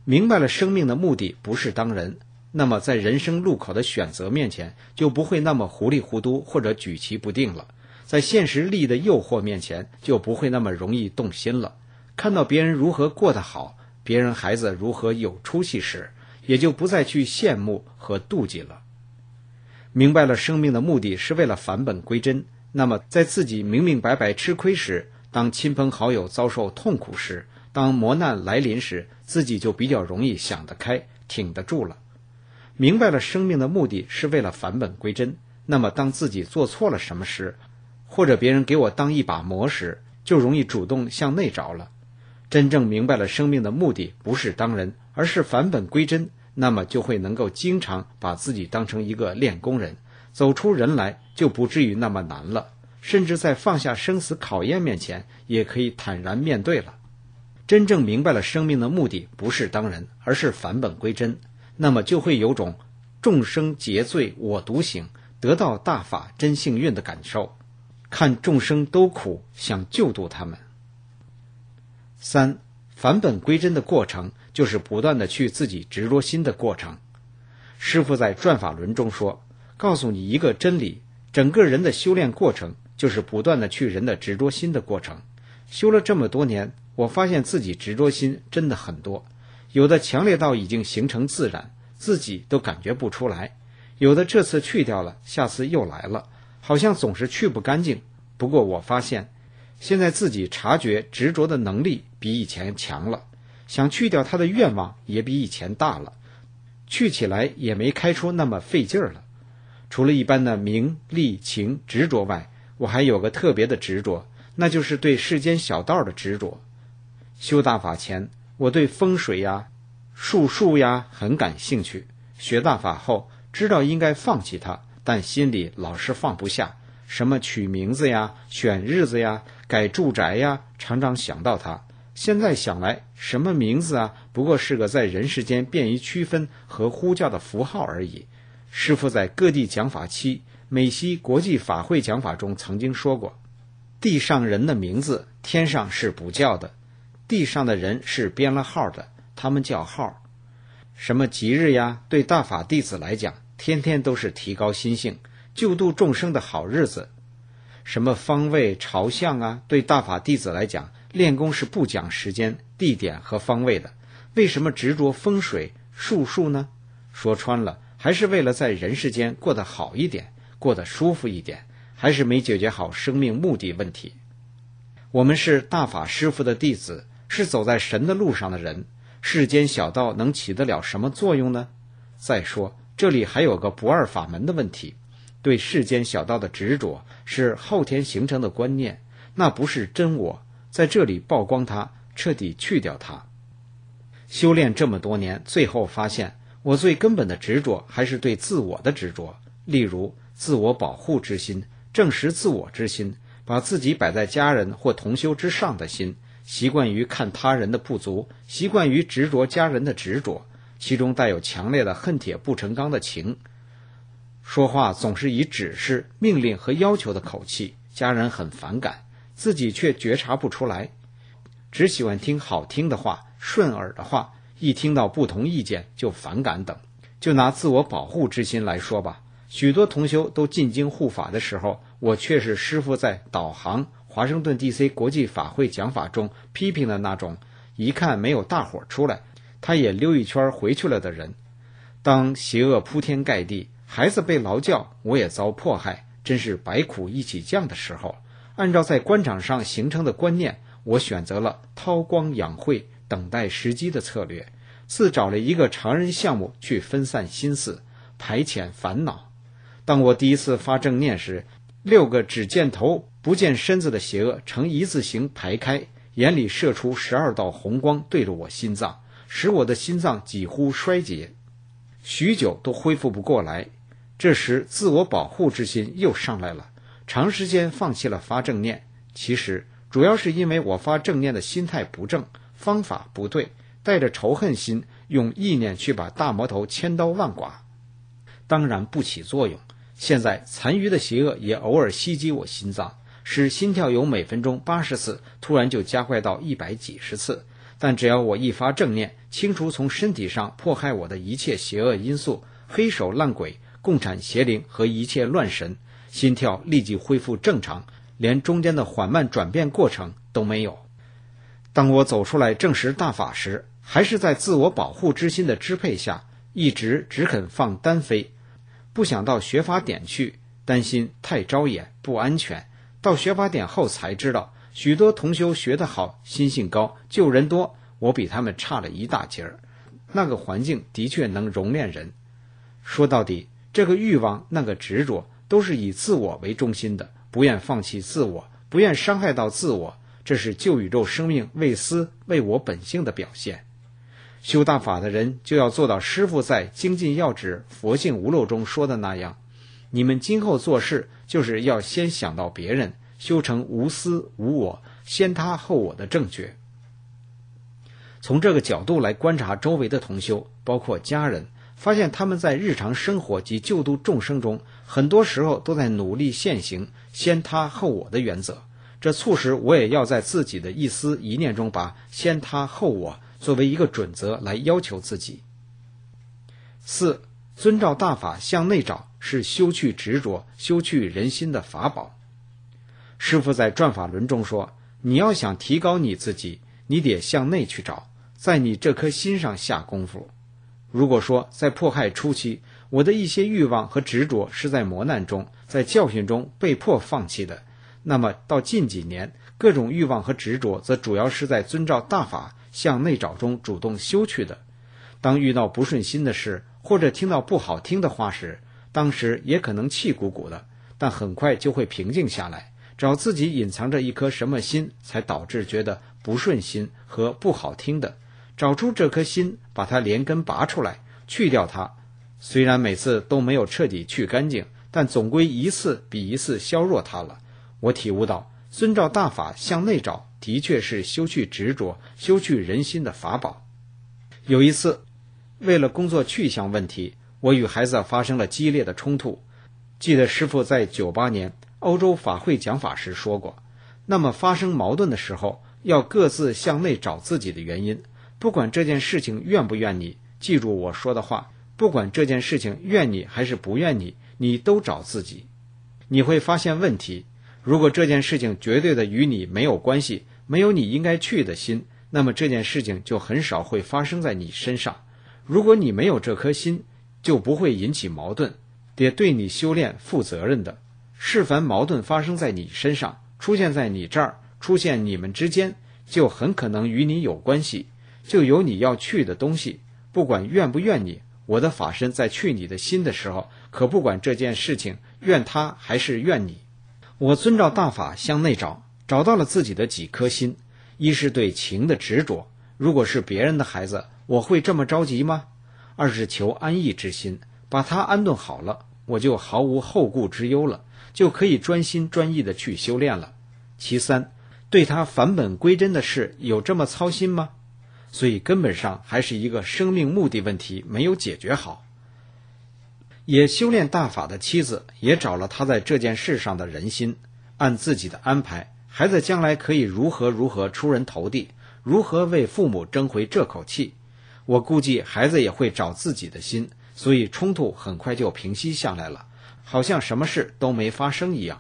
明白了生命的目的不是当人，那么在人生路口的选择面前，就不会那么糊里糊涂或者举棋不定了。在现实利益的诱惑面前，就不会那么容易动心了。看到别人如何过得好，别人孩子如何有出息时，也就不再去羡慕和妒忌了。明白了生命的目的是为了返本归真，那么在自己明明白白吃亏时，当亲朋好友遭受痛苦时，当磨难来临时，自己就比较容易想得开，挺得住了。明白了生命的目的是为了返本归真，那么当自己做错了什么时，或者别人给我当一把磨时，就容易主动向内找了。真正明白了生命的目的不是当人，而是返本归真，那么就会能够经常把自己当成一个练功人，走出人来就不至于那么难了，甚至在放下生死考验面前也可以坦然面对了。真正明白了生命的目的不是当人，而是返本归真，那么就会有种众生皆醉我独醒，得到大法真幸运的感受，看众生都苦，想救度他们。3. 返本归真的过程就是不断的去自己执着心的过程。师父在转法轮中说，告诉你一个真理，整个人的修炼过程就是不断的去人的执着心的过程。修了这么多年，我发现自己执着心真的很多，有的强烈到已经形成自然，自己都感觉不出来，有的这次去掉了，下次又来了，好像总是去不干净。不过我发现现在自己察觉执着的能力比以前强了，想去掉它的愿望也比以前大了，去起来也没开出那么费劲儿了。除了一般的名利情执着外，我还有个特别的执着，那就是对世间小道的执着。修大法前，我对风水呀、术数呀很感兴趣，学大法后知道应该放弃它，但心里老是放不下，什么取名字呀、选日子呀、改住宅呀，常常想到它。现在想来，什么名字啊，不过是个在人世间便于区分和呼叫的符号而已。师父在各地讲法期、美西国际法会讲法中曾经说过，地上人的名字天上是不叫的，地上的人是编了号的，他们叫号。什么吉日呀，对大法弟子来讲，天天都是提高心性、救度众生的好日子。什么方位朝向啊，对大法弟子来讲，练功是不讲时间、地点和方位的。为什么执着风水、术数呢？说穿了，还是为了在人世间过得好一点，过得舒服一点，还是没解决好生命目的问题。我们是大法师父的弟子，是走在神的路上的人，世间小道能起得了什么作用呢？再说，这里还有个不二法门的问题。对世间小道的执着是后天形成的观念，那不是真我，在这里曝光它，彻底去掉它。修炼这么多年，最后发现我最根本的执着还是对自我的执着，例如自我保护之心、证实自我之心，把自己摆在家人或同修之上的心，习惯于看他人的不足，习惯于执着家人的执着，其中带有强烈的恨铁不成钢的情。说话总是以指示、命令和要求的口气，家人很反感，自己却觉察不出来，只喜欢听好听的话、顺耳的话，一听到不同意见就反感等。就拿自我保护之心来说吧，许多同修都进京护法的时候，我却是师父在导航华盛顿 DC 国际法会讲法中批评的那种一看没有大伙出来，他也溜一圈回去了的人。当邪恶铺天盖地，孩子被劳教，我也遭迫害，真是百苦一起降的时候，按照在官场上形成的观念，我选择了韬光养晦、等待时机的策略，自找了一个常人项目去分散心思，排遣烦恼。当我第一次发正念时，6个只见头不见身子的邪恶呈一字形排开，眼里射出12道红光，对着我心脏，使我的心脏几乎衰竭，许久都恢复不过来。这时自我保护之心又上来了，长时间放弃了发正念。其实主要是因为我发正念的心态不正，方法不对，带着仇恨心，用意念去把大魔头千刀万剐，当然不起作用。现在残余的邪恶也偶尔袭击我心脏，使心跳由每分钟80次突然就加快到100几十次， 但只要我一发正念，清除从身体上迫害我的一切邪恶因素，黑手烂鬼、共产邪灵和一切乱神，心跳立即恢复正常，连中间的缓慢转变过程都没有。当我走出来证实大法时，还是在自我保护之心的支配下，一直只肯放单飞，不想到学法点去，担心太招眼不安全。到学法点后才知道，许多同修学得好，心性高，救人多，我比他们差了一大截儿。那个环境的确能熔炼人。说到底，这个欲望，那个执着，都是以自我为中心的，不愿放弃自我，不愿伤害到自我，这是旧宇宙生命为私为我本性的表现。修大法的人就要做到师父在《精进要旨佛性无漏》中说的那样，你们今后做事就是要先想到别人，修成无私无我，先他后我的正觉。从这个角度来观察周围的同修，包括家人，发现他们在日常生活及救度众生中，很多时候都在努力现行先他后我的原则。这促使我也要在自己的一思一念中把先他后我作为一个准则来要求自己。4. 遵照大法向内找，是修去执着、修去人心的法宝。师父在转法轮中说，你要想提高你自己，你得向内去找，在你这颗心上下功夫。如果说在迫害初期，我的一些欲望和执着是在磨难中、在教训中被迫放弃的，那么到近几年，各种欲望和执着则主要是在遵照大法向内找中主动修去的。当遇到不顺心的事，或者听到不好听的话时，当时也可能气鼓鼓的，但很快就会平静下来，找自己隐藏着一颗什么心，才导致觉得不顺心和不好听的，找出这颗心，把它连根拔出来，去掉它。虽然每次都没有彻底去干净，但总归一次比一次削弱它了。我体悟到，遵照大法向内找，的确是修去执着、修去人心的法宝。有一次，为了工作去向问题，我与孩子发生了激烈的冲突。记得师父在98年欧洲法会讲法时说过，那么发生矛盾的时候，要各自向内找自己的原因，不管这件事情怨不怨你，记住我说的话，不管这件事情怨你还是不怨你，你都找自己。你会发现问题，如果这件事情绝对的与你没有关系，没有你应该去的心，那么这件事情就很少会发生在你身上。如果你没有这颗心，就不会引起矛盾，得对你修炼负责任的。是凡矛盾发生在你身上，出现在你这儿，出现你们之间，就很可能与你有关系，就有你要去的东西。不管怨不怨你，我的法身在去你的心的时候，可不管这件事情怨他还是怨你。我遵照大法向内找，找到了自己的几颗心。一是对情的执着，如果是别人的孩子，我会这么着急吗？二是求安逸之心，把他安顿好了，我就毫无后顾之忧了，就可以专心专意的去修炼了。其三，对他返本归真的事有这么操心吗？所以根本上还是一个生命目的问题没有解决好。也修炼大法的妻子也找了他在这件事上的人心，按自己的安排，孩子将来可以如何出人头地，如何为父母争回这口气。我估计孩子也会找自己的心，所以冲突很快就平息下来了，好像什么事都没发生一样。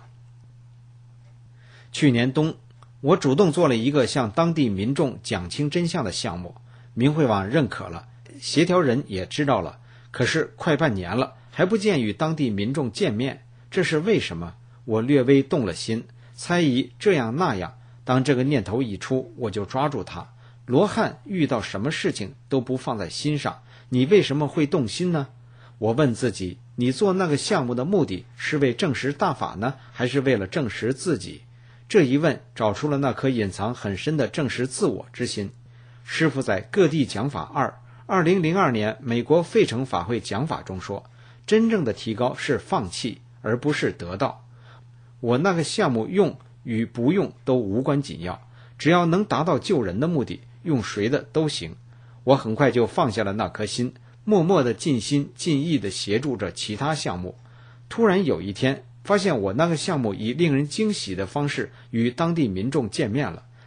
去年冬，我主动做了一个向当地民众讲清真相的项目，明慧网认可了，协调人也知道了，可是快半年了，还不见与当地民众见面，这是为什么？我略微动了心，猜疑这样那样，当这个念头一出，我就抓住它。罗汉遇到什么事情都不放在心上，你为什么会动心呢？我问自己，你做那个项目的目的是为证实大法呢，还是为了证实自己？这一问找出了那颗隐藏很深的证实自我之心。师父在各地讲法2002年美国费城法会讲法中说，真正的提高是放弃，而不是得到。我那个项目用与不用都无关紧要，只要能达到救人的目的，用谁的都行。我很快就放下了那颗心，默默地尽心尽意地协助着其他项目。突然有一天，发现我那个项目以令人惊喜的方式与当地民众见面了，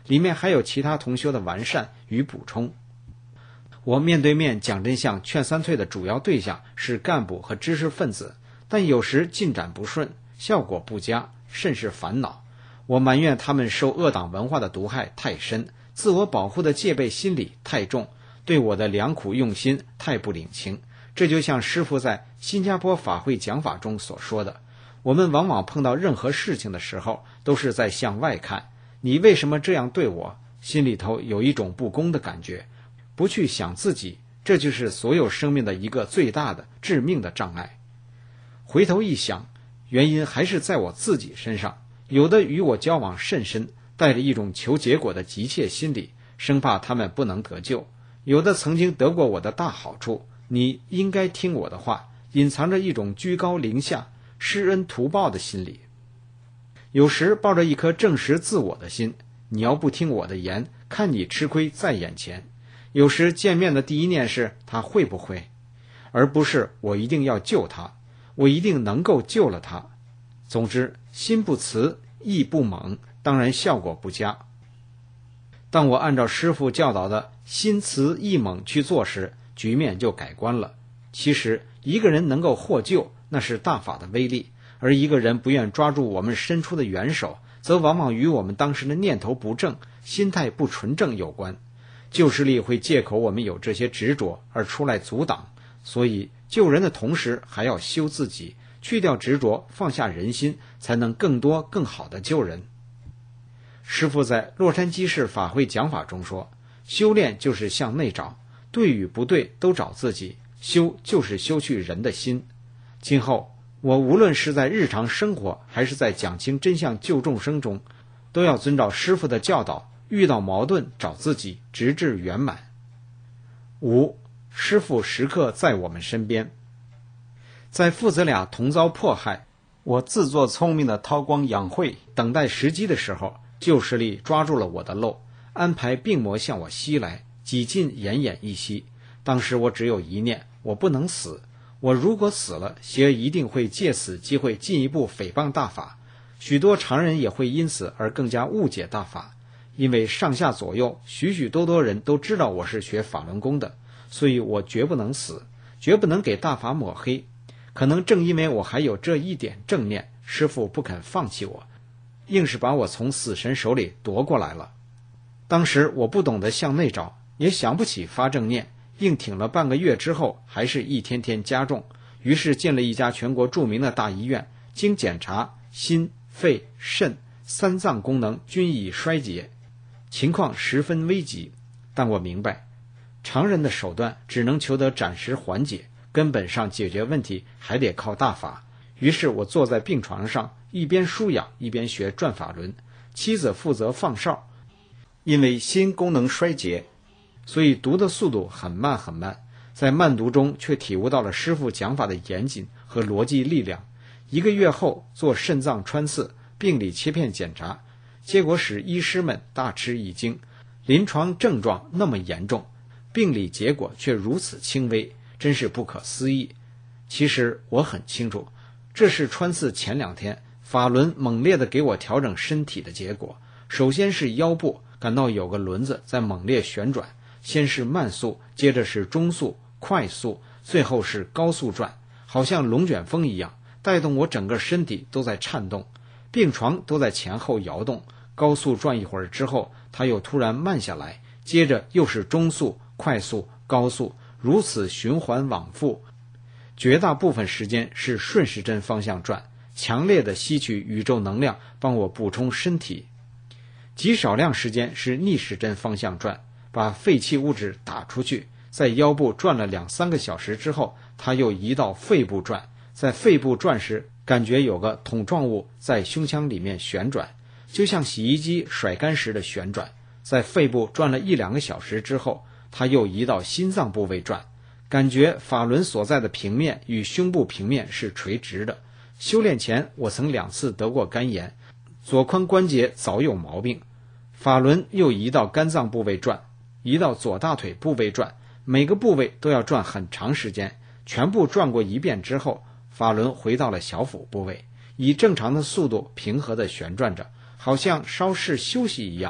里面还有其他同修的完善与补充。我面对面讲真相劝三退的主要对象是干部和知识分子，但有时进展不顺，效果不佳，甚是烦恼。我埋怨他们受恶党文化的毒害太深，自我保护的戒备心理太重，对我的良苦用心太不领情。这就像师父在新加坡法会讲法中所说的，我们往往碰到任何事情的时候，都是在向外看，你为什么这样对我？心里头有一种不公的感觉，不去想自己，这就是所有生命的一个最大的致命的障碍。回头一想，原因还是在我自己身上，有的与我交往甚深，带着一种求结果的急切心理，生怕他们不能得救；有的曾经得过我的大好处，你应该听我的话，隐藏着一种居高临下、施恩图报的心理。有时抱着一颗证实自我的心，你要不听我的言，看你吃亏在眼前。有时见面的第一念是他会不会，而不是我一定要救他，我一定能够救了他。总之，心不慈，意不猛，当然效果不佳。当我按照师父教导的心慈意猛去做时，局面就改观了。其实一个人能够获救，那是大法的威力，而一个人不愿抓住我们伸出的援手，则往往与我们当时的念头不正、心态不纯正有关。救世力会借口我们有这些执着而出来阻挡，所以救人的同时还要修自己，去掉执着，放下人心，才能更多更好的救人。师父在洛杉矶市法会讲法中说，修炼就是向内找，对与不对都找自己，修就是修去人的心。今后我无论是在日常生活还是在讲清真相救众生中，都要遵照师父的教导，遇到矛盾找自己，直至圆满。5. 师父时刻在我们身边。在父子俩同遭迫害，我自作聪明的韬光养晦，等待时机的时候，救世力抓住了我的漏，安排病魔向我袭来，几近奄奄一息。当时我只有一念，我不能死，我如果死了，邪一定会借此机会进一步诽谤大法，许多常人也会因此而更加误解大法。因为上下左右许许多多人都知道我是学法轮功的，所以我绝不能死，绝不能给大法抹黑。可能正因为我还有这一点正念，师父不肯放弃我，硬是把我从死神手里夺过来了。当时我不懂得向内找，也想不起发正念，硬挺了半个月之后，还是一天天加重。于是进了一家全国著名的大医院，经检查，心、肺、肾三脏功能均已衰竭，情况十分危急。但我明白，常人的手段只能求得暂时缓解，根本上解决问题还得靠大法。于是我坐在病床上，一边输氧一边学转法轮，妻子负责放哨。因为心功能衰竭，所以读的速度很慢很慢，在慢读中却体悟到了师父讲法的严谨和逻辑力量。1个月后做肾脏穿刺、病理切片检查，结果使医师们大吃一惊，临床症状那么严重，病理结果却如此轻微，真是不可思议。其实我很清楚，这是穿刺前2天法轮猛烈地给我调整身体的结果。首先是腰部感到有个轮子在猛烈旋转，先是慢速，接着是中速、快速，最后是高速转，好像龙卷风一样，带动我整个身体都在颤动，病床都在前后摇动。高速转一会儿之后，它又突然慢下来，接着又是中速、快速、高速，如此循环往复。绝大部分时间是顺时针方向转，强烈的吸取宇宙能量帮我补充身体。极少量时间是逆时针方向转，把废弃物质打出去。在腰部转了2-3个小时之后，它又移到肺部转，在肺部转时，感觉有个桶状物在胸腔里面旋转，就像洗衣机甩干时的旋转。在肺部转了1-2个小时之后，它又移到心脏部位转，感觉法轮所在的平面与胸部平面是垂直的。修炼前我曾2次得过肝炎，左髋关节早有毛病，法轮又移到肝脏部位转，移到左大腿部位转，每个部位都要转很长时间。全部转过一遍之后，法轮回到了小腹部位，以正常的速度平和地旋转着，好像稍事休息一样。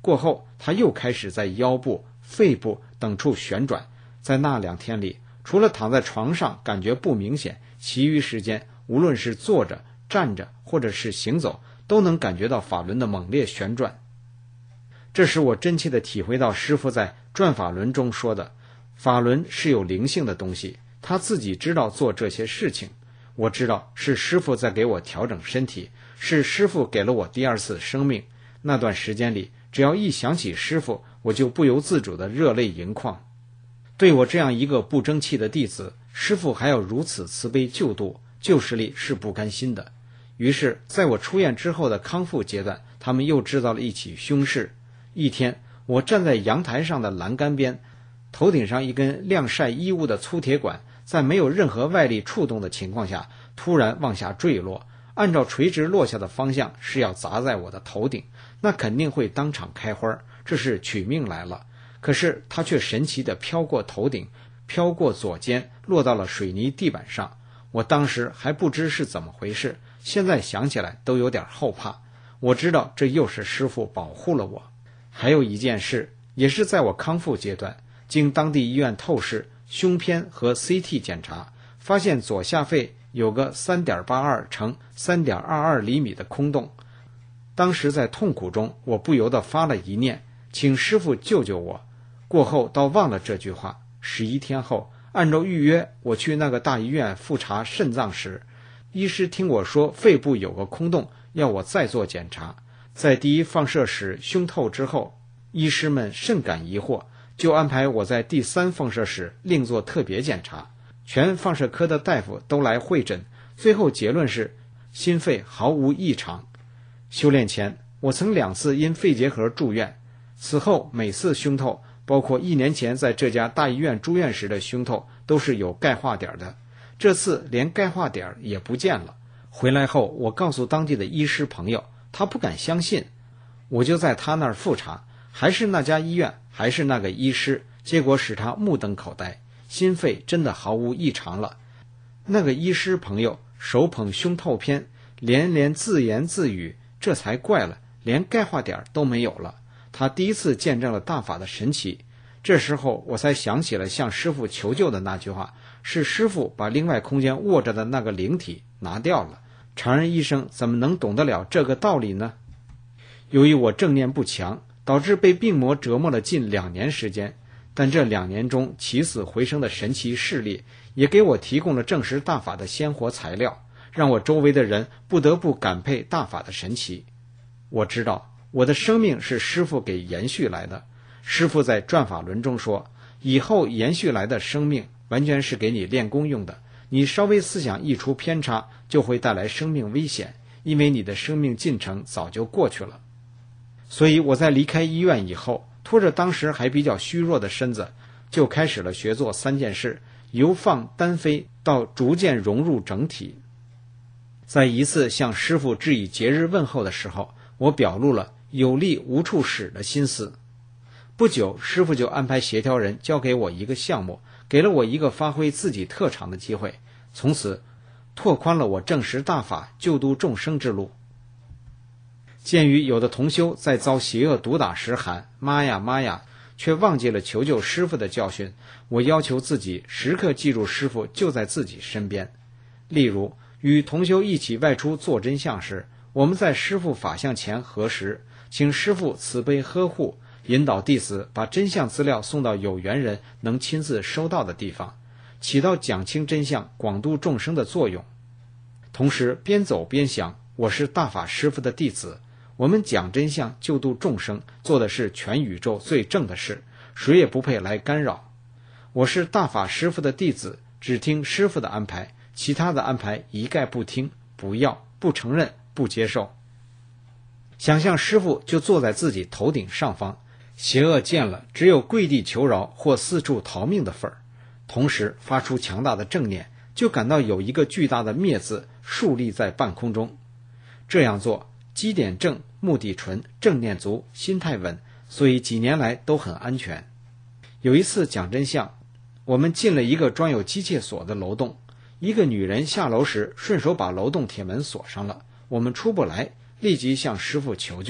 过后他又开始在腰部、肺部等处旋转。在那2天里，除了躺在床上感觉不明显，其余时间无论是坐着、站着或者是行走，都能感觉到法轮的猛烈旋转。这使我真切地体会到师父在转法轮中说的，法轮是有灵性的东西，他自己知道做这些事情。我知道是师父在给我调整身体，是师父给了我第2次生命。那段时间里，只要一想起师父，我就不由自主地热泪盈眶。对我这样一个不争气的弟子，师父还要如此慈悲救度，救世力是不甘心的。于是在我出院之后的康复阶段，他们又制造了一起凶事。一天，我站在阳台上的栏杆边，头顶上一根晾晒衣物的粗铁管，在没有任何外力触动的情况下，突然往下坠落，按照垂直落下的方向是要砸在我的头顶，那肯定会当场开花，这是取命来了。可是它却神奇地飘过头顶，飘过左肩，落到了水泥地板上。我当时还不知是怎么回事，现在想起来都有点后怕。我知道这又是师父保护了我。还有一件事，也是在我康复阶段，经当地医院透视、胸片和 CT 检查，发现左下肺有个 3.82 乘 3.22 厘米的空洞。当时在痛苦中，我不由得发了一念，请师父救救我。过后倒忘了这句话。11天后，按照预约，我去那个大医院复查肾脏时，医师听我说肺部有个空洞，要我再做检查。在第1放射室胸透之后，医师们甚感疑惑，就安排我在第3放射室另做特别检查。全放射科的大夫都来会诊，最后结论是心肺毫无异常。修炼前，我曾2次因肺结核住院，此后每次胸透，包括1年前在这家大医院住院时的胸透，都是有钙化点的。这次连钙化点也不见了。回来后，我告诉当地的医师朋友，他不敢相信。我就在他那儿复查，还是那家医院，还是那个医师，结果使他目瞪口呆，心肺真的毫无异常了。那个医师朋友手捧胸透片，连连自言自语，这才怪了，连钙化点都没有了。他第1次见证了大法的神奇。这时候我才想起了向师父求救的那句话，是师父把另外空间握着的那个灵体拿掉了。常人医生怎么能懂得了这个道理呢？由于我正念不强，导致被病魔折磨了近2年时间，但这2年中起死回生的神奇事例，也给我提供了证实大法的鲜活材料，让我周围的人不得不感佩大法的神奇。我知道我的生命是师父给延续来的。师父在转法轮中说，以后延续来的生命完全是给你练功用的，你稍微思想一出偏差，就会带来生命危险，因为你的生命进程早就过去了。所以我在离开医院以后，拖着当时还比较虚弱的身子，就开始了学做3件事，由放单飞到逐渐融入整体。在一次向师父致以节日问候的时候，我表露了有力无处使的心思。不久，师父就安排协调人交给我一个项目，给了我一个发挥自己特长的机会，从此拓宽了我证实大法救度众生之路。鉴于有的同修在遭邪恶毒打时喊妈呀妈呀，却忘记了求救师父的教训，我要求自己时刻记住师父就在自己身边。例如与同修一起外出做真相时，我们在师父法像前核实，请师父慈悲呵护，引导弟子把真相资料送到有缘人能亲自收到的地方，起到讲清真相、广度众生的作用。同时边走边想，我是大法师父的弟子，我们讲真相救度众生，做的是全宇宙最正的事，谁也不配来干扰。我是大法师父的弟子，只听师父的安排，其他的安排一概不听，不要，不承认，不接受。想象师父就坐在自己头顶上方，邪恶见了只有跪地求饶或四处逃命的份儿，同时发出强大的正念，就感到有一个巨大的灭字竖立在半空中。这样做基点正，目的纯，正念足，心态稳，所以几年来都很安全。有一次讲真相，我们进了一个装有机械锁的楼洞，一个女人下楼时顺手把楼洞铁门锁上了，我们出不来，立即向师父求救。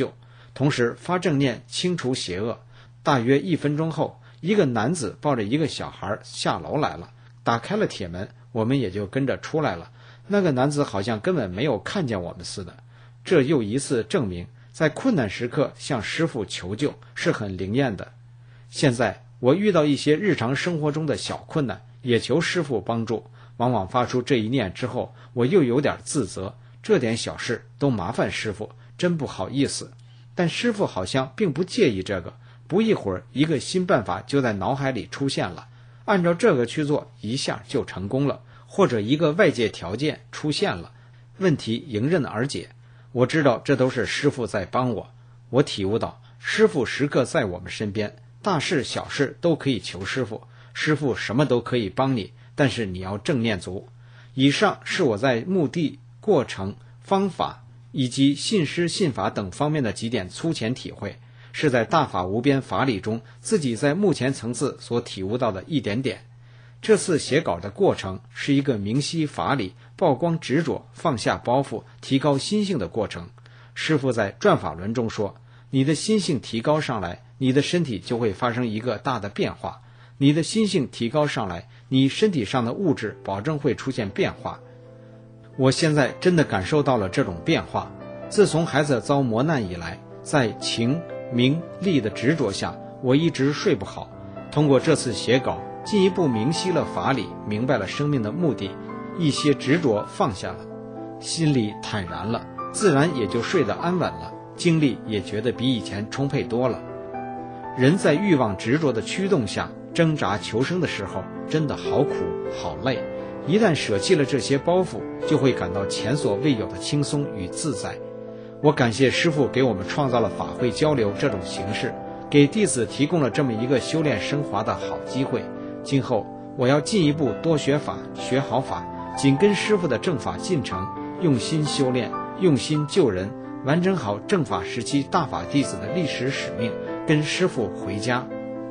同时发正念清除邪恶。大约1分钟后，一个男子抱着一个小孩下楼来了，打开了铁门，我们也就跟着出来了。那个男子好像根本没有看见我们似的。这又一次证明，在困难时刻向师父求救是很灵验的。现在我遇到一些日常生活中的小困难，也求师父帮助，往往发出这一念之后，我又有点自责，这点小事都麻烦师父，真不好意思。但师父好像并不介意这个，不一会儿一个新办法就在脑海里出现了，按照这个去做，一下就成功了，或者一个外界条件出现了，问题迎刃而解。我知道这都是师父在帮我。我体悟到师父时刻在我们身边，大事小事都可以求师父，师父什么都可以帮你，但是你要正念足。以上是我在目的、过程、方法以及信师信法等方面的几点粗浅体会，是在大法无边法理中自己在目前层次所体悟到的一点点。这次写稿的过程是一个明晰法理、曝光执着、放下包袱、提高心性的过程。师父在转法轮中说，你的心性提高上来，你的身体就会发生一个大的变化。你的心性提高上来，你身体上的物质保证会出现变化。我现在真的感受到了这种变化。自从孩子遭磨难以来，在情、名、利的执着下，我一直睡不好。通过这次写稿，进一步明晰了法理，明白了生命的目的，一些执着放下了，心里坦然了，自然也就睡得安稳了，精力也觉得比以前充沛多了。人在欲望执着的驱动下挣扎求生的时候，真的好苦好累。一旦舍弃了这些包袱，就会感到前所未有的轻松与自在。我感谢师父给我们创造了法会交流这种形式，给弟子提供了这么一个修炼升华的好机会。今后我要进一步多学法，学好法，紧跟师父的正法进程，用心修炼，用心救人，完成好正法时期大法弟子的历史使命，跟师父回家。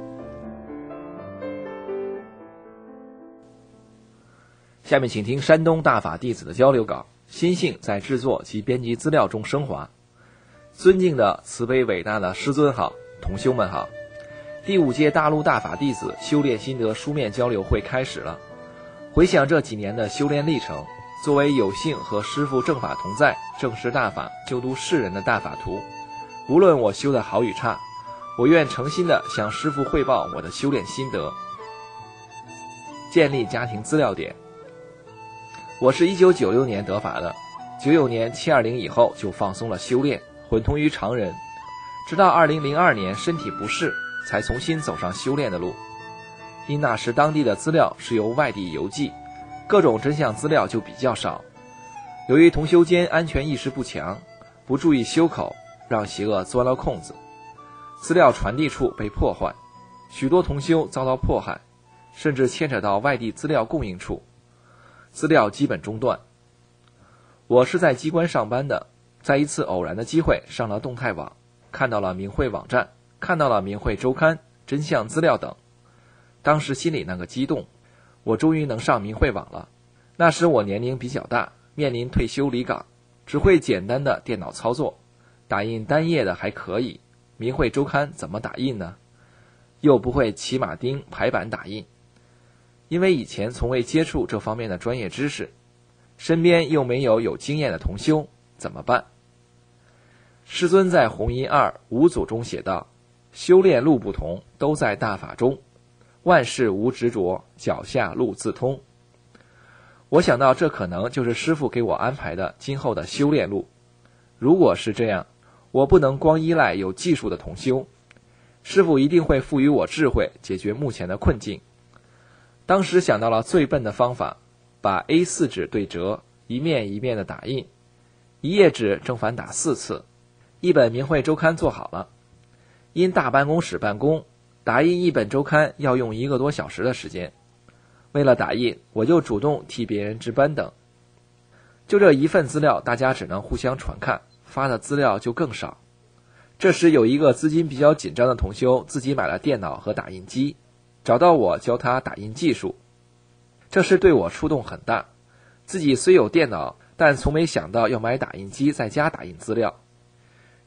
下面请听山东大法弟子的交流稿，心性在制作及编辑资料中升华。尊敬的慈悲伟大的师尊好，同修们好。第5届大陆大法弟子修炼心得书面交流会开始了。回想这几年的修炼历程，作为有幸和师父正法同在，正视大法，救度世人的大法徒，无论我修的好与差，我愿诚心地向师父汇报我的修炼心得。建立家庭资料点。我是1996年得法的，99年720以后就放松了修炼，混同于常人，直到2002年身体不适，才重新走上修炼的路。因那时当地的资料是由外地邮寄，各种真相资料就比较少。由于同修间安全意识不强，不注意修口，让邪恶钻了空子，资料传递处被破坏，许多同修遭到迫害，甚至牵扯到外地资料供应处，资料基本中断。我是在机关上班的，在一次偶然的机会上了动态网，看到了明慧网站，看到了明慧周刊、真相资料等。当时心里那个激动，我终于能上明慧网了。那时我年龄比较大，面临退休离岗，只会简单的电脑操作，打印单页的还可以，明慧周刊怎么打印呢？又不会骑马钉排版打印。因为以前从未接触这方面的专业知识，身边又没有经验的同修，怎么办？师尊在弘一2五祖中写道，修炼路不同，都在大法中，万事无执着，脚下路自通。我想到这可能就是师父给我安排的今后的修炼路。如果是这样，我不能光依赖有技术的同修，师父一定会赋予我智慧，解决目前的困境。当时想到了最笨的方法，把 A4 纸对折，一面一面的打印，一页纸正反打4次，一本明慧周刊做好了。因大办公室办公，打印一本周刊要用1个多小时的时间，为了打印，我就主动替别人值班等。就这一份资料，大家只能互相传看，发的资料就更少。这时有一个资金比较紧张的同修自己买了电脑和打印机，找到我教他打印技术。这事对我触动很大，自己虽有电脑，但从没想到要买打印机在家打印资料。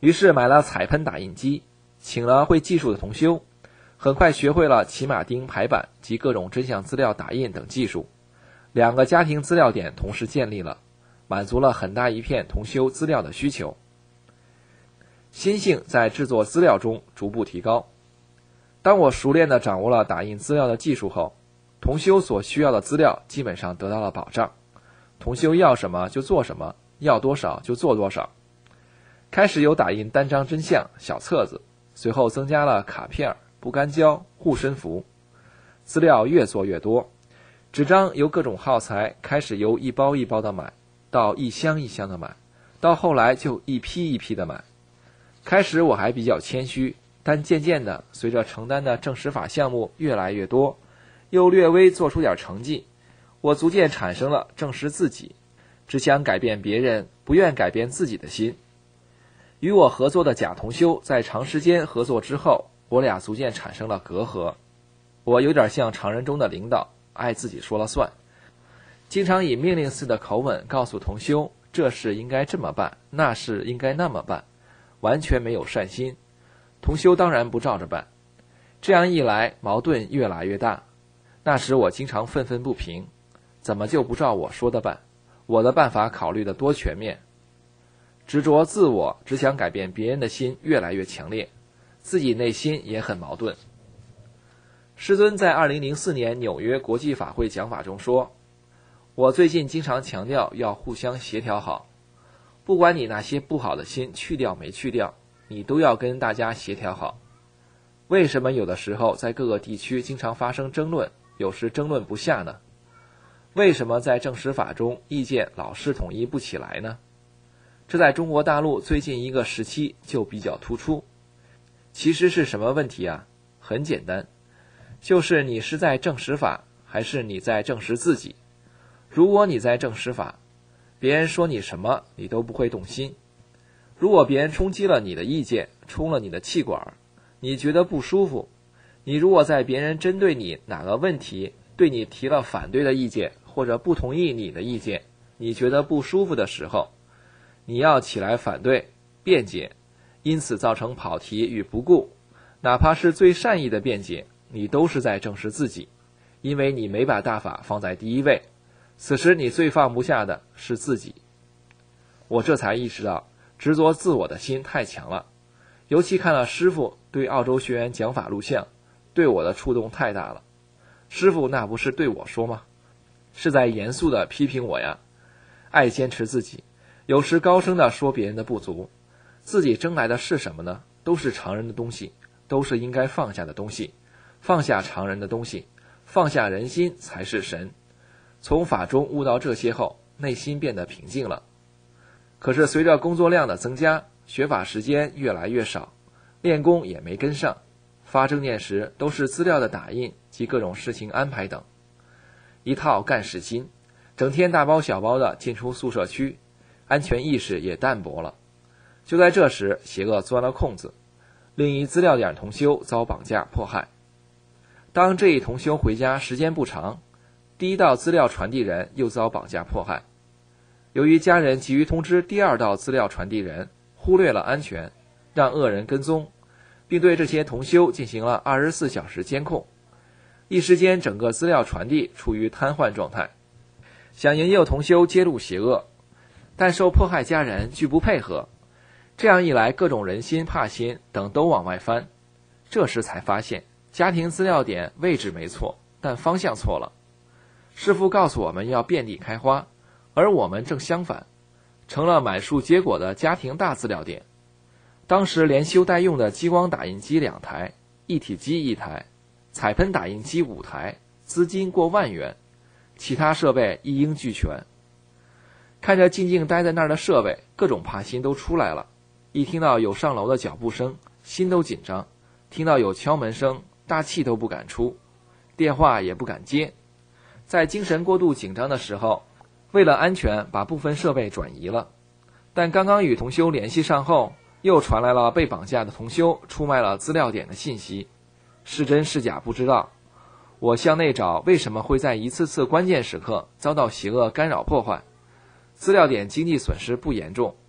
于是买了彩喷打印机，请了会技术的同修，很快学会了骑马钉排版及各种真相资料打印等技术。2个家庭资料点同时建立了，满足了很大一片同修资料的需求。心性在制作资料中逐步提高。当我熟练地掌握了打印资料的技术后，同修所需要的资料基本上得到了保障，同修要什么就做什么，要多少就做多少。开始有打印单张真相小册子，随后增加了卡片、不干胶、护身符，资料越做越多，纸张由各种耗材开始由一包一包的买，到一箱一箱的买，到后来就一批一批的买。开始我还比较谦虚，但渐渐的，随着承担的证实法项目越来越多，又略微做出点成绩，我逐渐产生了证实自己，只想改变别人，不愿改变自己的心。与我合作的贾同修在长时间合作之后，我俩逐渐产生了隔阂。我有点像常人中的领导，爱自己说了算，经常以命令似的口吻告诉同修，这事应该这么办，那事应该那么办，完全没有善心。同修当然不照着办，这样一来矛盾越来越大。那时我经常愤愤不平，怎么就不照我说的办？我的办法考虑得多全面。执着自我，只想改变别人的心越来越强烈，自己内心也很矛盾。师尊在2004年纽约国际法会讲法中说，我最近经常强调要互相协调好，不管你那些不好的心去掉没去掉，你都要跟大家协调好。为什么有的时候在各个地区经常发生争论，有时争论不下呢？为什么在证实法中意见老是统一不起来呢？这在中国大陆最近一个时期就比较突出。其实是什么问题啊？很简单，就是你是在证实法，还是你在证实自己？如果你在证实法，别人说你什么你都不会动心。如果别人冲击了你的意见，冲了你的气管，你觉得不舒服，你如果在别人针对你哪个问题对你提了反对的意见，或者不同意你的意见，你觉得不舒服的时候，你要起来反对辩解，因此造成跑题与不顾，哪怕是最善意的辩解，你都是在证实自己，因为你没把大法放在第一位，此时你最放不下的是自己。我这才意识到执着自我的心太强了，尤其看了师父对澳洲学员讲法录像，对我的触动太大了。师父那不是对我说吗？是在严肃地批评我呀，爱坚持自己，有时高声地说别人的不足，自己争来的是什么呢？都是常人的东西，都是应该放下的东西，放下常人的东西，放下人心才是神。从法中悟到这些后，内心变得平静了。可是随着工作量的增加，学法时间越来越少，练功也没跟上，发正念时都是资料的打印及各种事情安排等，一套干事心，整天大包小包的进出宿舍区，安全意识也淡薄了。就在这时，邪恶钻了空子，另一资料点同修遭绑架迫害。当这一同修回家时间不长，第一道资料传递人又遭绑架迫害。由于家人急于通知第二道资料传递人，忽略了安全，让恶人跟踪，并对这些同修进行了24小时监控。一时间整个资料传递处于瘫痪状态，想引诱同修揭露邪恶，但受迫害家人拒不配合，这样一来各种人心怕心等都往外翻。这时才发现家庭资料点位置没错，但方向错了。师父告诉我们要遍地开花，而我们正相反，成了满树结果的家庭大资料点。当时连修带用的激光打印机2台，一体机1台，彩喷打印机5台，资金过万元，其他设备一应俱全。看着静静待在那儿的设备，各种怕心都出来了。一听到有上楼的脚步声，心都紧张；听到有敲门声，大气都不敢出，电话也不敢接。在精神过度紧张的时候，为了安全把部分设备转移了。但刚刚与同修联系上后，又传来了被绑架的同修出卖了资料点的信息，是真是假不知道。我向内找为什么会在一次次关键时刻遭到邪恶干扰破坏。资料点经济损失不严重，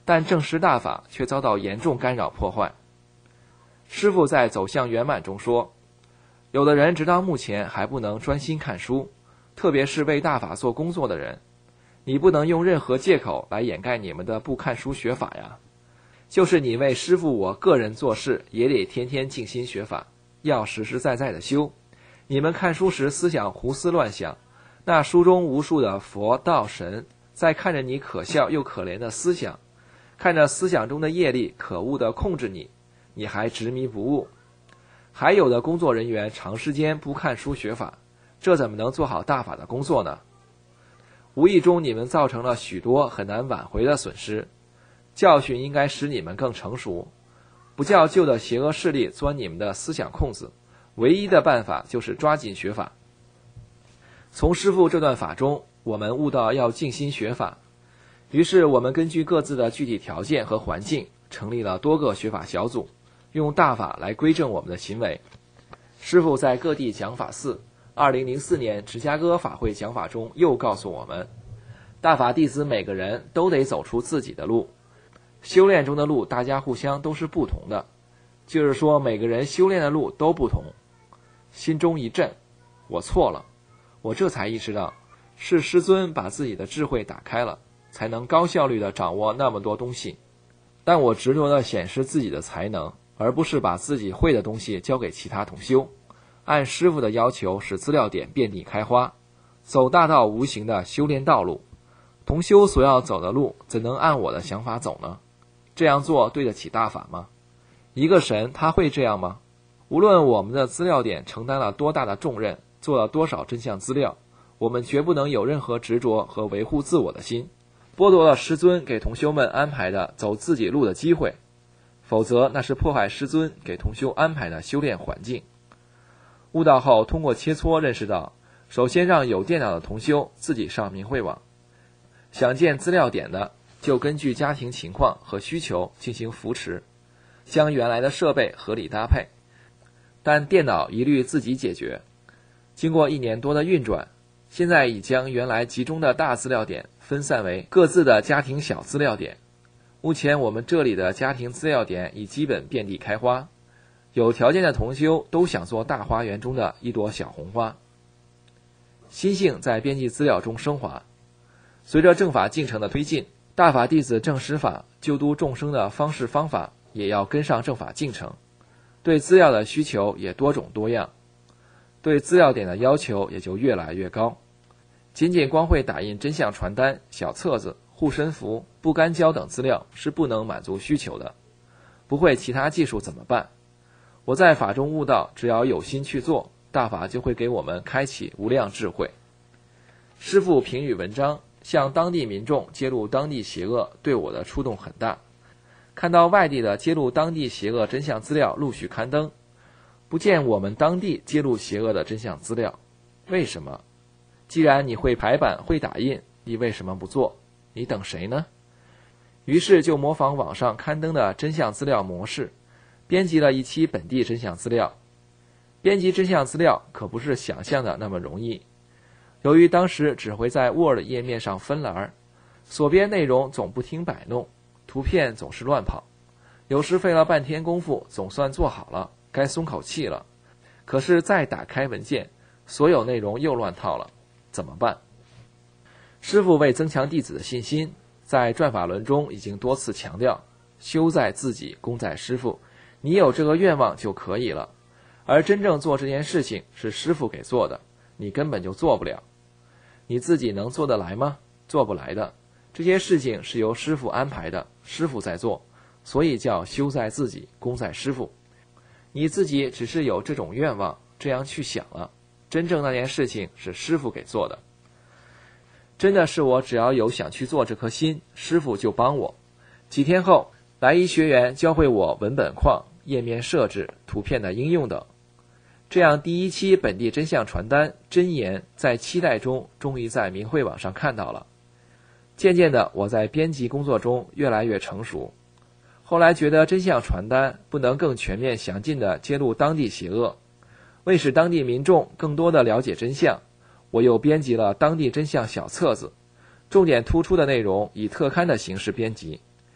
但正师大法却遭到严重干扰破坏。师父在走向圆满中说，有的人直到目前还不能专心看书，特别是为大法做工作的人，你不能用任何借口来掩盖你们的不看书学法呀。就是你为师父我个人做事，也得天天静心学法，要实实在在的修。你们看书时思想胡思乱想，那书中无数的佛道神在看着你可笑又可怜的思想，看着思想中的业力可恶地控制你，你还执迷不悟。还有的工作人员长时间不看书学法，这怎么能做好大法的工作呢？无意中你们造成了许多很难挽回的损失，教训应该使你们更成熟，不叫旧的邪恶势力钻你们的思想空子，唯一的办法就是抓紧学法。从师父这段法中，我们悟到要静心学法，于是我们根据各自的具体条件和环境，成立了多个学法小组，用大法来规正我们的行为。师父在各地讲法寺，2004年芝加哥法会讲法中又告诉我们，大法弟子每个人都得走出自己的路，修炼中的路大家互相都是不同的，就是说每个人修炼的路都不同。心中一震，我错了，我这才意识到，是师尊把自己的智慧打开了，才能高效率地掌握那么多东西。但我执着地显示自己的才能，而不是把自己会的东西交给其他同修，按师父的要求使资料点遍地开花，走大道无形的修炼道路。同修所要走的路，怎能按我的想法走呢？这样做对得起大法吗？一个神他会这样吗？无论我们的资料点承担了多大的重任，做了多少真相资料，我们绝不能有任何执着和维护自我的心，剥夺了师尊给同修们安排的走自己路的机会，否则那是破坏师尊给同修安排的修炼环境。悟道后，通过切磋认识到，首先让有电脑的同修自己上明慧网，想建资料点的就根据家庭情况和需求进行扶持，将原来的设备合理搭配，但电脑一律自己解决。经过1年多的运转，现在已将原来集中的大资料点分散为各自的家庭小资料点。目前我们这里的家庭资料点已基本遍地开花，有条件的同修都想做大花园中的一朵小红花。心性在编辑资料中升华。随着正法进程的推进，大法弟子正师法救度众生的方式方法也要跟上正法进程，对资料的需求也多种多样，对资料点的要求也就越来越高。仅仅光会打印真相传单、小册子、护身符、不干胶等资料是不能满足需求的，不会其他技术怎么办？我在法中悟到，只要有心去做，大法就会给我们开启无量智慧。师父评语文章，向当地民众揭露当地邪恶，对我的触动很大。看到外地的揭露当地邪恶真相资料陆续刊登，不见我们当地揭露邪恶的真相资料，为什么？既然你会排版会打印，你为什么不做？你等谁呢？于是就模仿网上刊登的真相资料模式，编辑了一期本地真相资料。编辑真相资料可不是想象的那么容易，由于当时只会在 Word 页面上分栏，所编内容总不听摆弄，图片总是乱跑，有时费了半天功夫总算做好了，该松口气了，可是再打开文件，所有内容又乱套了，怎么办？师父为增强弟子的信心，在转法轮中已经多次强调，修在自己，功在师父，你有这个愿望就可以了，而真正做这件事情是师父给做的，你根本就做不了。你自己能做得来吗？做不来的。这些事情是由师父安排的，师父在做，所以叫修在自己，功在师父。你自己只是有这种愿望，这样去想了，真正那件事情是师父给做的。真的是我只要有想去做这颗心，师父就帮我。几天后，来一学员教会我文本框、页面设置、图片的应用等。这样第一期本地真相传单真言在期待中终于在明慧网上看到了。渐渐的，我在编辑工作中越来越成熟。后来觉得真相传单不能更全面详尽地揭露当地邪恶，为使当地民众更多地了解真相，我又编辑了当地真相小册子，重点突出的内容以特刊的形式编辑。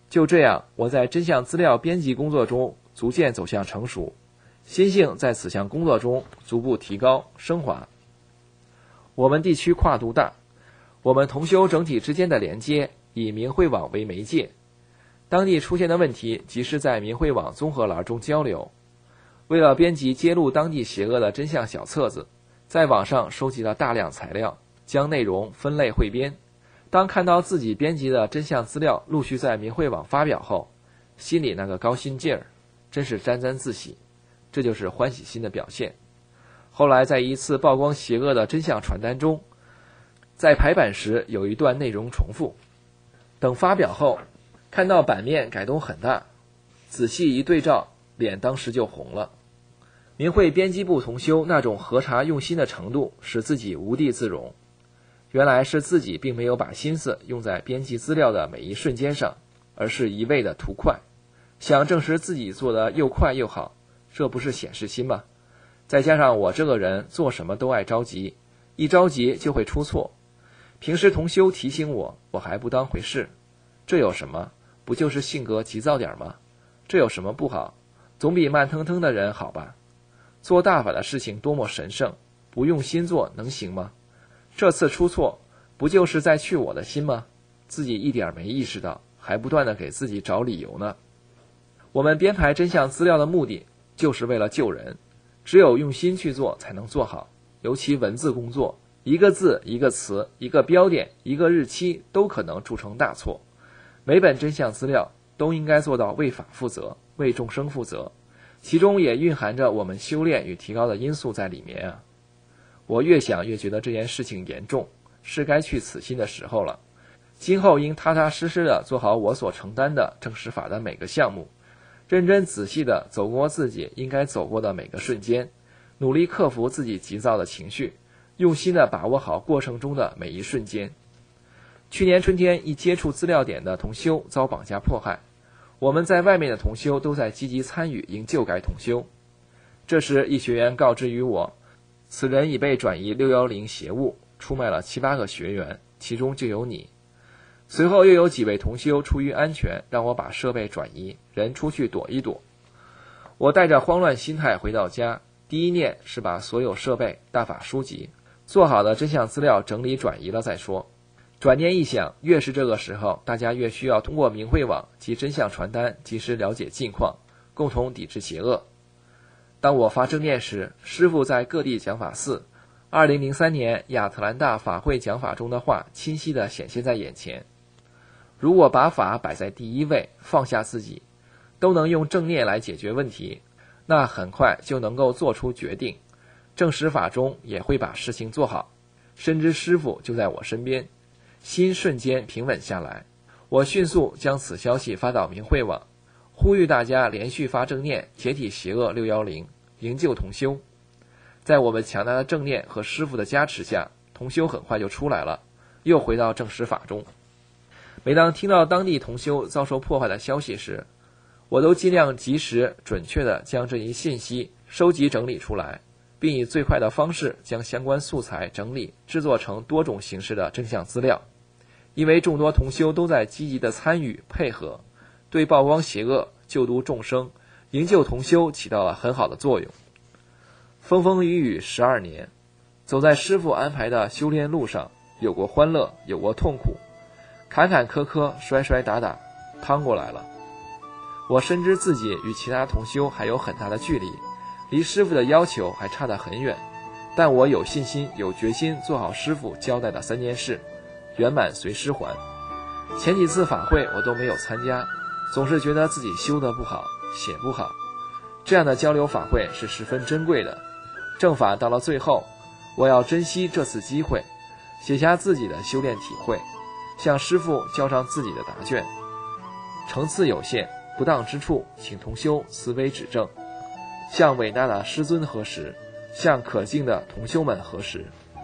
就这样，我在真相资料编辑工作中逐渐走向成熟，心性在此项工作中逐步提高升华。我们地区跨度大，我们同修整体之间的连接以明慧网为媒介，当地出现的问题及时在明慧网综合栏中交流。为了编辑揭露当地邪恶的真相小册子，在网上收集了大量材料，将内容分类汇编。当看到自己编辑的真相资料陆续在明慧网发表后，心里那个高兴劲儿真是沾沾自喜，这就是欢喜心的表现。后来在一次曝光邪恶的真相传单中，在排版时有一段内容重复，等发表后看到版面改动很大，仔细一对照，脸当时就红了。明慧编辑部同修那种核查用心的程度使自己无地自容，原来是自己并没有把心思用在编辑资料的每一瞬间上，而是一味的图快，想证实自己做的又快又好，这不是显示心吗？再加上我这个人做什么都爱着急，一着急就会出错，平时同修提醒我，我还不当回事，这有什么？不就是性格急躁点吗？这有什么不好？总比慢腾腾的人好吧？做大法的事情多么神圣，不用心做能行吗？这次出错，不就是在去我的心吗？自己一点没意识到，还不断地给自己找理由呢。我们编排真相资料的目的，就是为了救人，只有用心去做才能做好。尤其文字工作，一个字、一个词、一个标点、一个日期都可能铸成大错。每本真相资料都应该做到为法负责，为众生负责，其中也蕴含着我们修炼与提高的因素在里面啊。我越想越觉得这件事情严重，是该去此心的时候了。今后应踏踏实实地做好我所承担的正实法的每个项目，认真仔细地走过自己应该走过的每个瞬间，努力克服自己急躁的情绪，用心地把握好过程中的每一瞬间。去年春天，一接触资料点的同修遭绑架迫害，我们在外面的同修都在积极参与营救该同修。这时一学员告知于我，此人已被转移610邪物，出卖了7、8个学员，其中就有你。随后又有几位同修出于安全，让我把设备转移，人出去躲一躲。我带着慌乱心态回到家，第一念是把所有设备、大法书籍、做好的真相资料整理转移了再说。转念一想，越是这个时候，大家越需要通过明慧网及真相传单及时了解近况，共同抵制邪恶。当我发正念时，师父在各地讲法寺2003年亚特兰大法会讲法中的话清晰地显现在眼前。如果把法摆在第一位，放下自己，都能用正念来解决问题，那很快就能够做出决定，正实法中也会把事情做好。深知师父就在我身边，心瞬间平稳下来。我迅速将此消息发到明慧网，呼吁大家连续发正念，解体邪恶610，营救同修。在我们强大的正念和师父的加持下，同修很快就出来了，又回到正实法中。每当听到当地同修遭受破坏的消息时，我都尽量及时准确地将这一信息收集整理出来，并以最快的方式将相关素材整理制作成多种形式的真相资料。因为众多同修都在积极的参与配合，对曝光邪恶、救度众生、营救同修起到了很好的作用。风风雨雨12年，走在师父安排的修炼路上，有过欢乐，有过痛苦，坎坎坷坷，摔摔打打，趟过来了。我深知自己与其他同修还有很大的距离，离师父的要求还差得很远，但我有信心有决心做好师父交代的3件事，圆满随师还。前几次法会我都没有参加，总是觉得自己修得不好，写不好。这样的交流法会是十分珍贵的，正法到了最后，我要珍惜这次机会，写下自己的修炼体会，向师父交上自己的答卷。层次有限，不当之处请同修慈悲指正，向伟大的师尊核实，向可敬的同修们核实。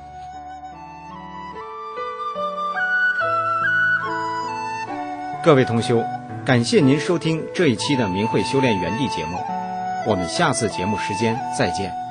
各位同修，感谢您收听这一期的明慧修炼园地节目，我们下次节目时间再见。